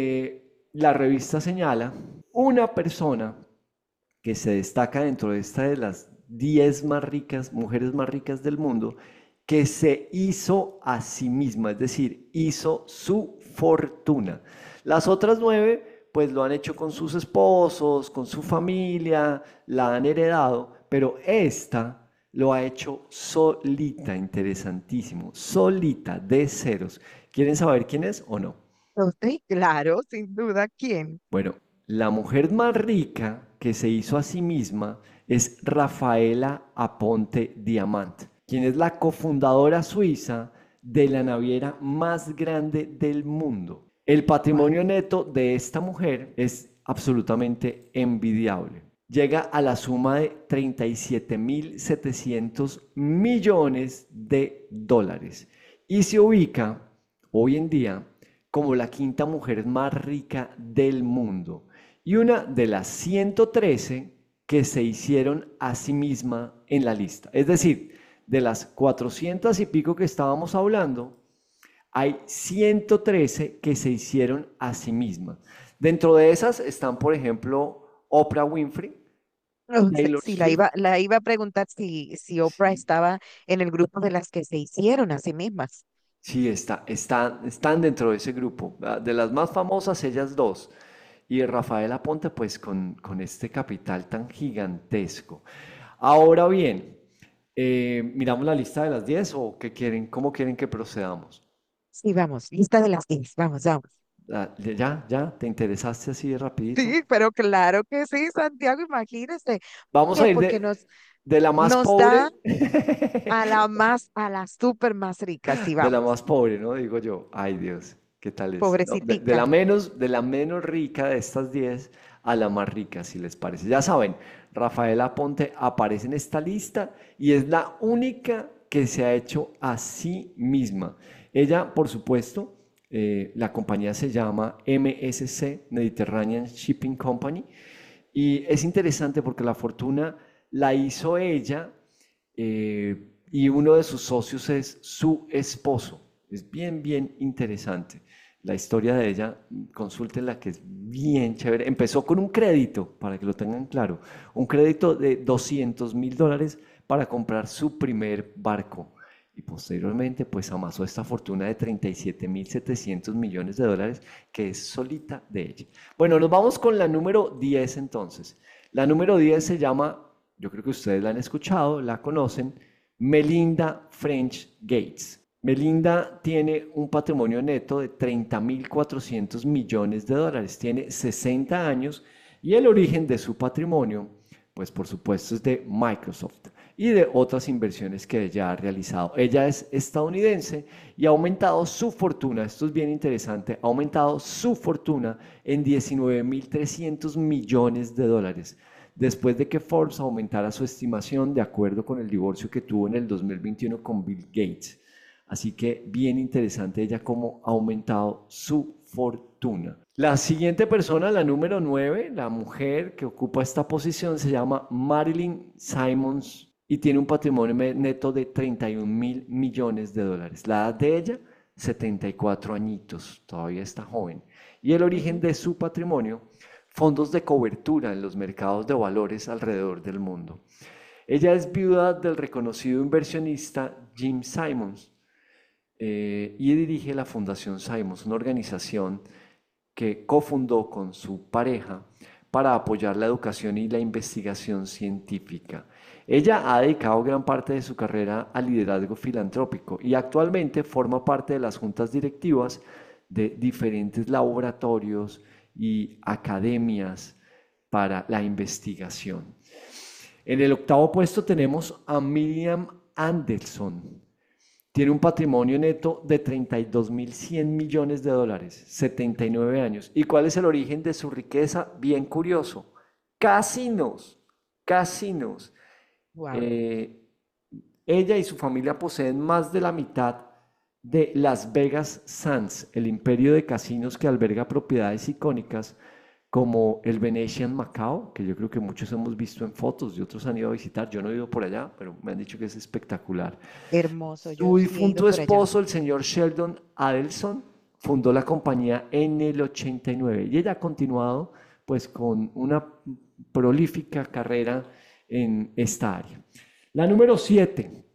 que la revista señala, una persona que se destaca dentro de esta de las diez más ricas, mujeres más ricas del mundo, que se hizo a sí misma, es decir, hizo su fortuna. Las otras nueve, pues lo han hecho con sus esposos, con su familia, la han heredado, pero esta lo ha hecho solita, interesantísimo, solita, de ceros. ¿Quieren saber quién es o no? Sí, claro, sin duda, ¿quién? Bueno, la mujer más rica que se hizo a sí misma es Rafaela Aponte Diamant, quien es la cofundadora suiza de la naviera más grande del mundo. El patrimonio neto de esta mujer es absolutamente envidiable. Llega a la suma de treinta y siete mil setecientos millones de dólares y se ubica hoy en día como la quinta mujer más rica del mundo y una de las ciento trece que se hicieron a sí misma en la lista. Es decir, de las cuatrocientas y pico que estábamos hablando, hay ciento trece que se hicieron a sí mismas. Dentro de esas están, por ejemplo, Oprah Winfrey, Oh, sí, Taylor sí, la Swift. iba, la iba a preguntar si, si Oprah estaba en el grupo de las que se hicieron a sí mismas. Sí, está, está, están dentro de ese grupo. Ah, de las más famosas, ellas dos. Y Rafael Aponte, pues con, con este capital tan gigantesco. Ahora bien, eh, ¿miramos la lista de las diez o qué quieren, cómo quieren que procedamos? Sí, vamos, lista de las diez, vamos, vamos. Ah, ya, ya, ¿te interesaste así de rapidito? Sí, pero claro que sí, Santiago, imagínese. ¿Por Vamos qué? a ir Porque de, nos, de la más nos pobre, da a la más, a la súper más rica, sí, de la vamos, más pobre, ¿no? Digo yo, ay Dios, ¿qué tal es? No, de, de la pobrecitica. menos, de la menos rica de estas diez a la más rica, si les parece. Ya saben, Rafaela Aponte aparece en esta lista y es la única que se ha hecho a sí misma. Ella, por supuesto, eh, la compañía se llama M S C, Mediterranean Shipping Company, y es interesante porque la fortuna la hizo ella eh, y uno de sus socios es su esposo. Es bien, bien interesante. La historia de ella, consúltenla que es bien chévere. Empezó con un crédito, para que lo tengan claro, un crédito de doscientos mil dólares para comprar su primer barco. Y posteriormente, pues amasó esta fortuna de treinta y siete mil setecientos millones de dólares, que es solita de ella. Bueno, nos vamos con la número diez entonces. La número diez se llama, yo creo que ustedes la han escuchado, la conocen, Melinda French Gates. Melinda tiene un patrimonio neto de treinta mil cuatrocientos millones de dólares, tiene sesenta años y el origen de su patrimonio, pues por supuesto es de Microsoft y de otras inversiones que ella ha realizado. Ella es estadounidense y ha aumentado su fortuna, esto es bien interesante, ha aumentado su fortuna en diecinueve mil trescientos millones de dólares, después de que Forbes aumentara su estimación de acuerdo con el divorcio que tuvo en el dos mil veintiuno con Bill Gates. Así que bien interesante ella cómo ha aumentado su fortuna. La siguiente persona, la número nueve, la mujer que ocupa esta posición, se llama Marilyn Simons y tiene un patrimonio neto de treinta y un mil millones de dólares. La edad de ella, setenta y cuatro añitos, todavía está joven. Y el origen de su patrimonio, fondos de cobertura en los mercados de valores alrededor del mundo. Ella es viuda del reconocido inversionista Jim Simons. Eh, y dirige la Fundación Simons, una organización que cofundó con su pareja para apoyar la educación y la investigación científica. Ella ha dedicado gran parte de su carrera al liderazgo filantrópico y actualmente forma parte de las juntas directivas de diferentes laboratorios y academias para la investigación. En el octavo puesto tenemos a Miriam Anderson. Tiene un patrimonio neto de treinta y dos mil cien millones de dólares, setenta y nueve años. ¿Y cuál es el origen de su riqueza? Bien curioso. Casinos, casinos. Wow. Eh, Ella y su familia poseen más de la mitad de Las Vegas Sands, el imperio de casinos que alberga propiedades icónicas como el Venetian Macao, que yo creo que muchos hemos visto en fotos y otros han ido a visitar. Yo no he ido por allá, pero me han dicho que es espectacular. Hermoso. Yo Su sí he ido difunto por allá. esposo, el señor Sheldon Adelson, fundó la compañía en el ochenta y nueve y ella ha continuado pues con una prolífica carrera en esta área. La número siete,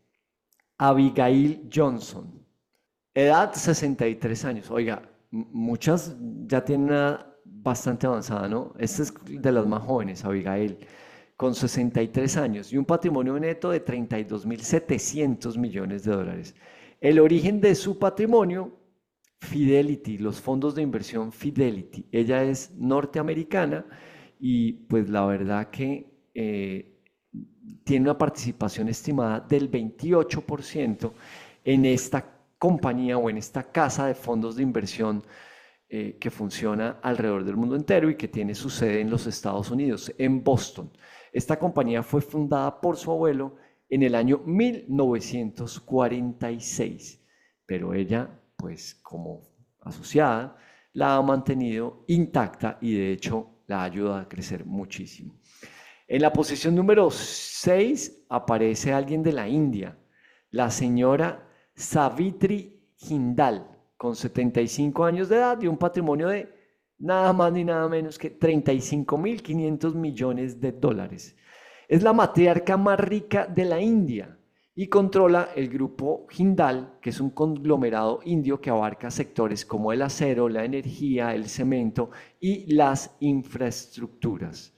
Abigail Johnson. Edad sesenta y tres años. Oiga, m- muchas ya tienen una edad bastante avanzada, ¿no? Esta es de las más jóvenes, Abigail, con sesenta y tres años y un patrimonio neto de treinta y dos mil setecientos millones de dólares. El origen de su patrimonio, Fidelity, los fondos de inversión Fidelity. Ella es norteamericana y pues la verdad que eh, tiene una participación estimada del veintiocho por ciento en esta compañía o en esta casa de fondos de inversión eh, que funciona alrededor del mundo entero y que tiene su sede en los Estados Unidos, en Boston. Esta compañía fue fundada por su abuelo en el año mil novecientos cuarenta y seis, pero ella, pues como asociada, la ha mantenido intacta y de hecho la ha ayudado a crecer muchísimo. En la posición número seis aparece alguien de la India, la señora Savitri Jindal, con setenta y cinco años de edad y un patrimonio de nada más ni nada menos que treinta y cinco mil quinientos millones de dólares. Es la matriarca más rica de la India y controla el grupo Jindal, que es un conglomerado indio que abarca sectores como el acero, la energía, el cemento y las infraestructuras.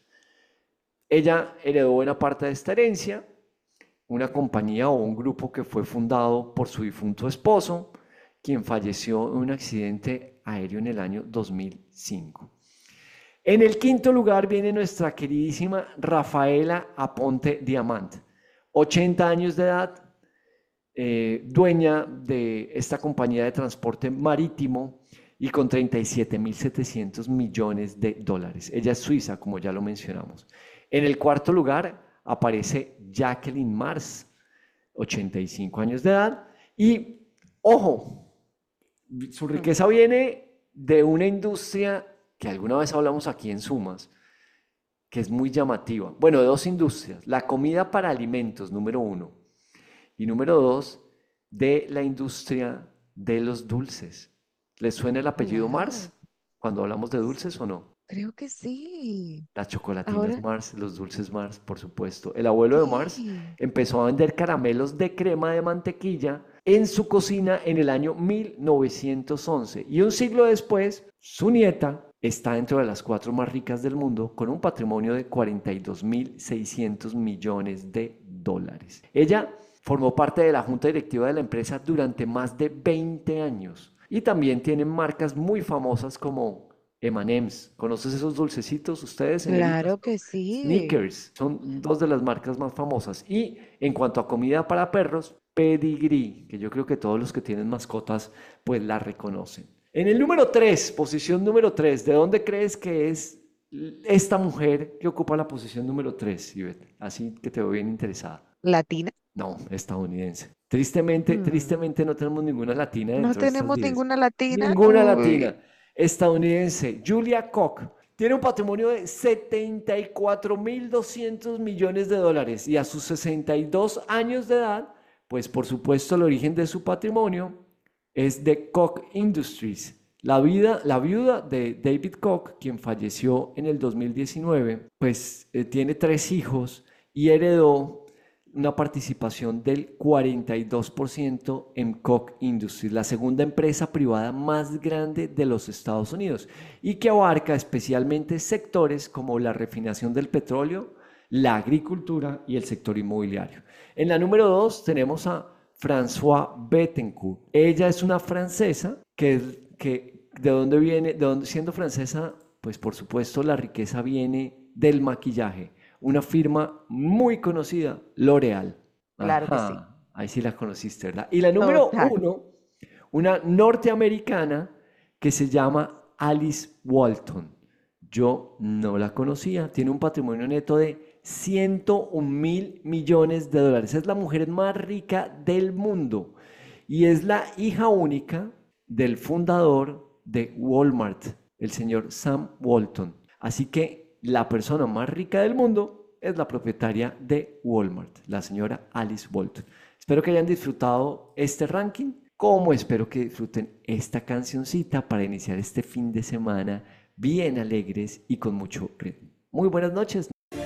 Ella heredó buena parte de esta herencia, una compañía o un grupo que fue fundado por su difunto esposo, quien falleció en un accidente aéreo en el año dos mil cinco. En el quinto lugar viene nuestra queridísima Rafaela Aponte Diamant, ochenta años de edad, eh, dueña de esta compañía de transporte marítimo y con treinta y siete mil setecientos millones de dólares. Ella es suiza, como ya lo mencionamos. En el cuarto lugar aparece Jacqueline Mars, ochenta y cinco años de edad, y ojo, su riqueza viene de una industria que alguna vez hablamos aquí en Sumas, que es muy llamativa. Bueno, de dos industrias, la comida para alimentos, número uno, y número dos, de la industria de los dulces. ¿Les suena el apellido Wow. Mars cuando hablamos de dulces o no? Creo que sí. Las chocolatinas Ahora, Mars, los dulces Mars, por supuesto. El abuelo de Mars sí. empezó a vender caramelos de crema de mantequilla en su cocina en el año mil novecientos once. Y un siglo después, su nieta está dentro de las cuatro más ricas del mundo con un patrimonio de cuarenta y dos mil seiscientos millones de dólares. Ella formó parte de la junta directiva de la empresa durante más de veinte años y también tiene marcas muy famosas como eme and eme's. ¿Conoces esos dulcecitos ustedes, señoritas? Claro que sí. Snickers, son dos de las marcas más famosas. Y en cuanto a comida para perros, Pedigree, que yo creo que todos los que tienen mascotas pues la reconocen. En el número tres, posición número tres, ¿de dónde crees que es esta mujer que ocupa la posición número tres, Ivette? Así que te veo bien interesada. Latina. No, estadounidense. Tristemente, Mm. tristemente no tenemos ninguna latina No dentro de estas tenemos diez. ninguna latina. Ninguna Uy. latina. Estadounidense, Julia Koch, tiene un patrimonio de setenta y cuatro mil doscientos millones de dólares y a sus sesenta y dos años de edad, pues por supuesto el origen de su patrimonio es de Koch Industries. La, vida, la viuda de David Koch, quien falleció en el dos mil diecinueve, pues eh, tiene tres hijos y heredó una participación del cuarenta y dos por ciento en Koch Industries, la segunda empresa privada más grande de los Estados Unidos y que abarca especialmente sectores como la refinación del petróleo, la agricultura y el sector inmobiliario. En la número dos tenemos a François Bettencourt. Ella es una francesa que, que ¿de dónde viene? De dónde, siendo francesa, pues por supuesto la riqueza viene del maquillaje. Una firma muy conocida, L'Oréal. Claro que Ajá, sí. ahí sí la conociste, ¿verdad? Y la número Total. uno, una norteamericana que se llama Alice Walton. Yo no la conocía. Tiene un patrimonio neto de ciento un mil millones de dólares. Es la mujer más rica del mundo y es la hija única del fundador de Walmart, el señor Sam Walton. Así que la persona más rica del mundo es la propietaria de Walmart, la señora Alice Walton. Espero que hayan disfrutado este ranking, como espero que disfruten esta cancioncita para iniciar este fin de semana bien alegres y con mucho ritmo. Muy buenas noches.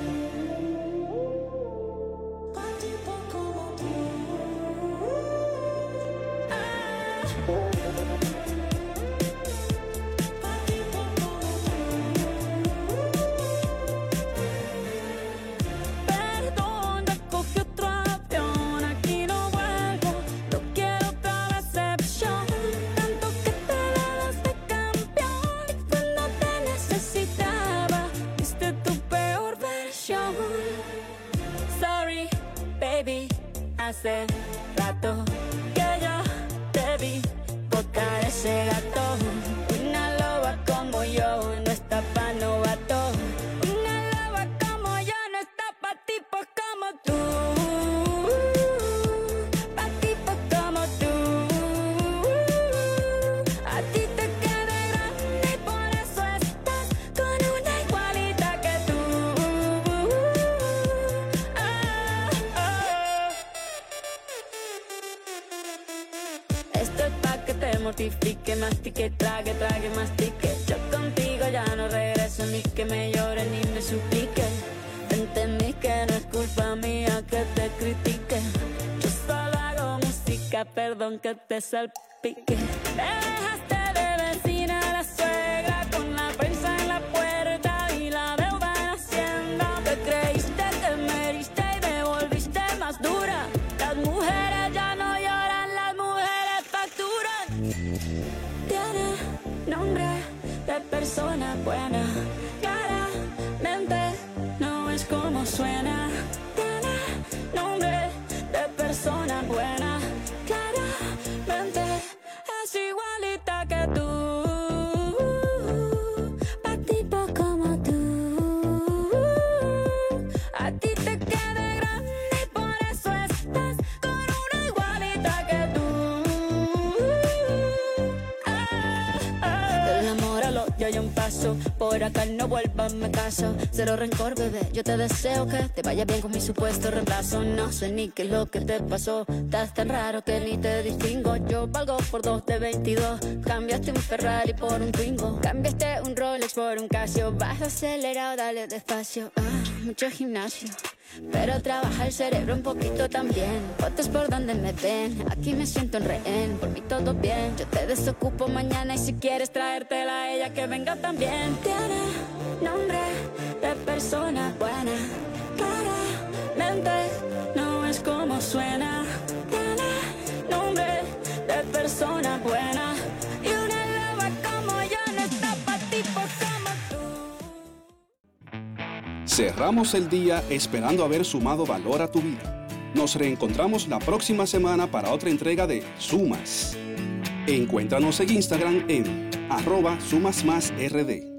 Hace rato que yo te vi botar ese gato. Una loba como yo no está pa' novato. Una loba como yo no está pa' tipos como tú. Pa' tipos como tú. A ti te queda grande y por eso estás con una igualita que tú. Ah, ah. Esto es pa' que te mortifique, mastique, trague, trague, mastique. Yo contigo ya no regreso, ni que me llore ni me suplique. Entendí que no es culpa mía que te critique. Yo solo hago música, perdón que te salpique. Te dejaste de vecina a la suegra con la prensa en la puerta y la deuda en Hacienda. Te creíste que me heriste y me volviste más dura. Las mujeres ya no lloran, las mujeres facturan. Tiene nombre de persona buena, claramente no es como suena. Tiene nombre de persona buena, claramente es igualita que tú. Pa' tipos como tú. A ti te queda grande y por eso estás con una igualita que tú. Ah, ah. Del amor al odio hay un paso, por acá no vuelvas, me caso. Cero rencor, bebé, yo te deseo que te vaya bien con mi supuesto reemplazo. No sé ni qué es lo que te pasó, estás tan raro que ni te distingo. Yo valgo por dos de veintidós, cambiaste un Ferrari por un Twingo. Cambiaste un Rolex por un Casio, vas acelerado, dale despacio. Ah, mucho gimnasio, pero trabaja el cerebro un poquito también. Fotos por donde me ven, aquí me siento en rehén. Por mí todo bien, yo te desocupo mañana y si quieres traértela a ella que venga también. Tiene nombre de persona buena, claramente no es como suena. Tiene nombre de persona buena y una loba como yo no está pa' tipos como tú. Cerramos el día esperando haber sumado valor a tu vida. Nos reencontramos la próxima semana para otra entrega de Sumas. Encuéntranos en Instagram en arroba sumasmásrd.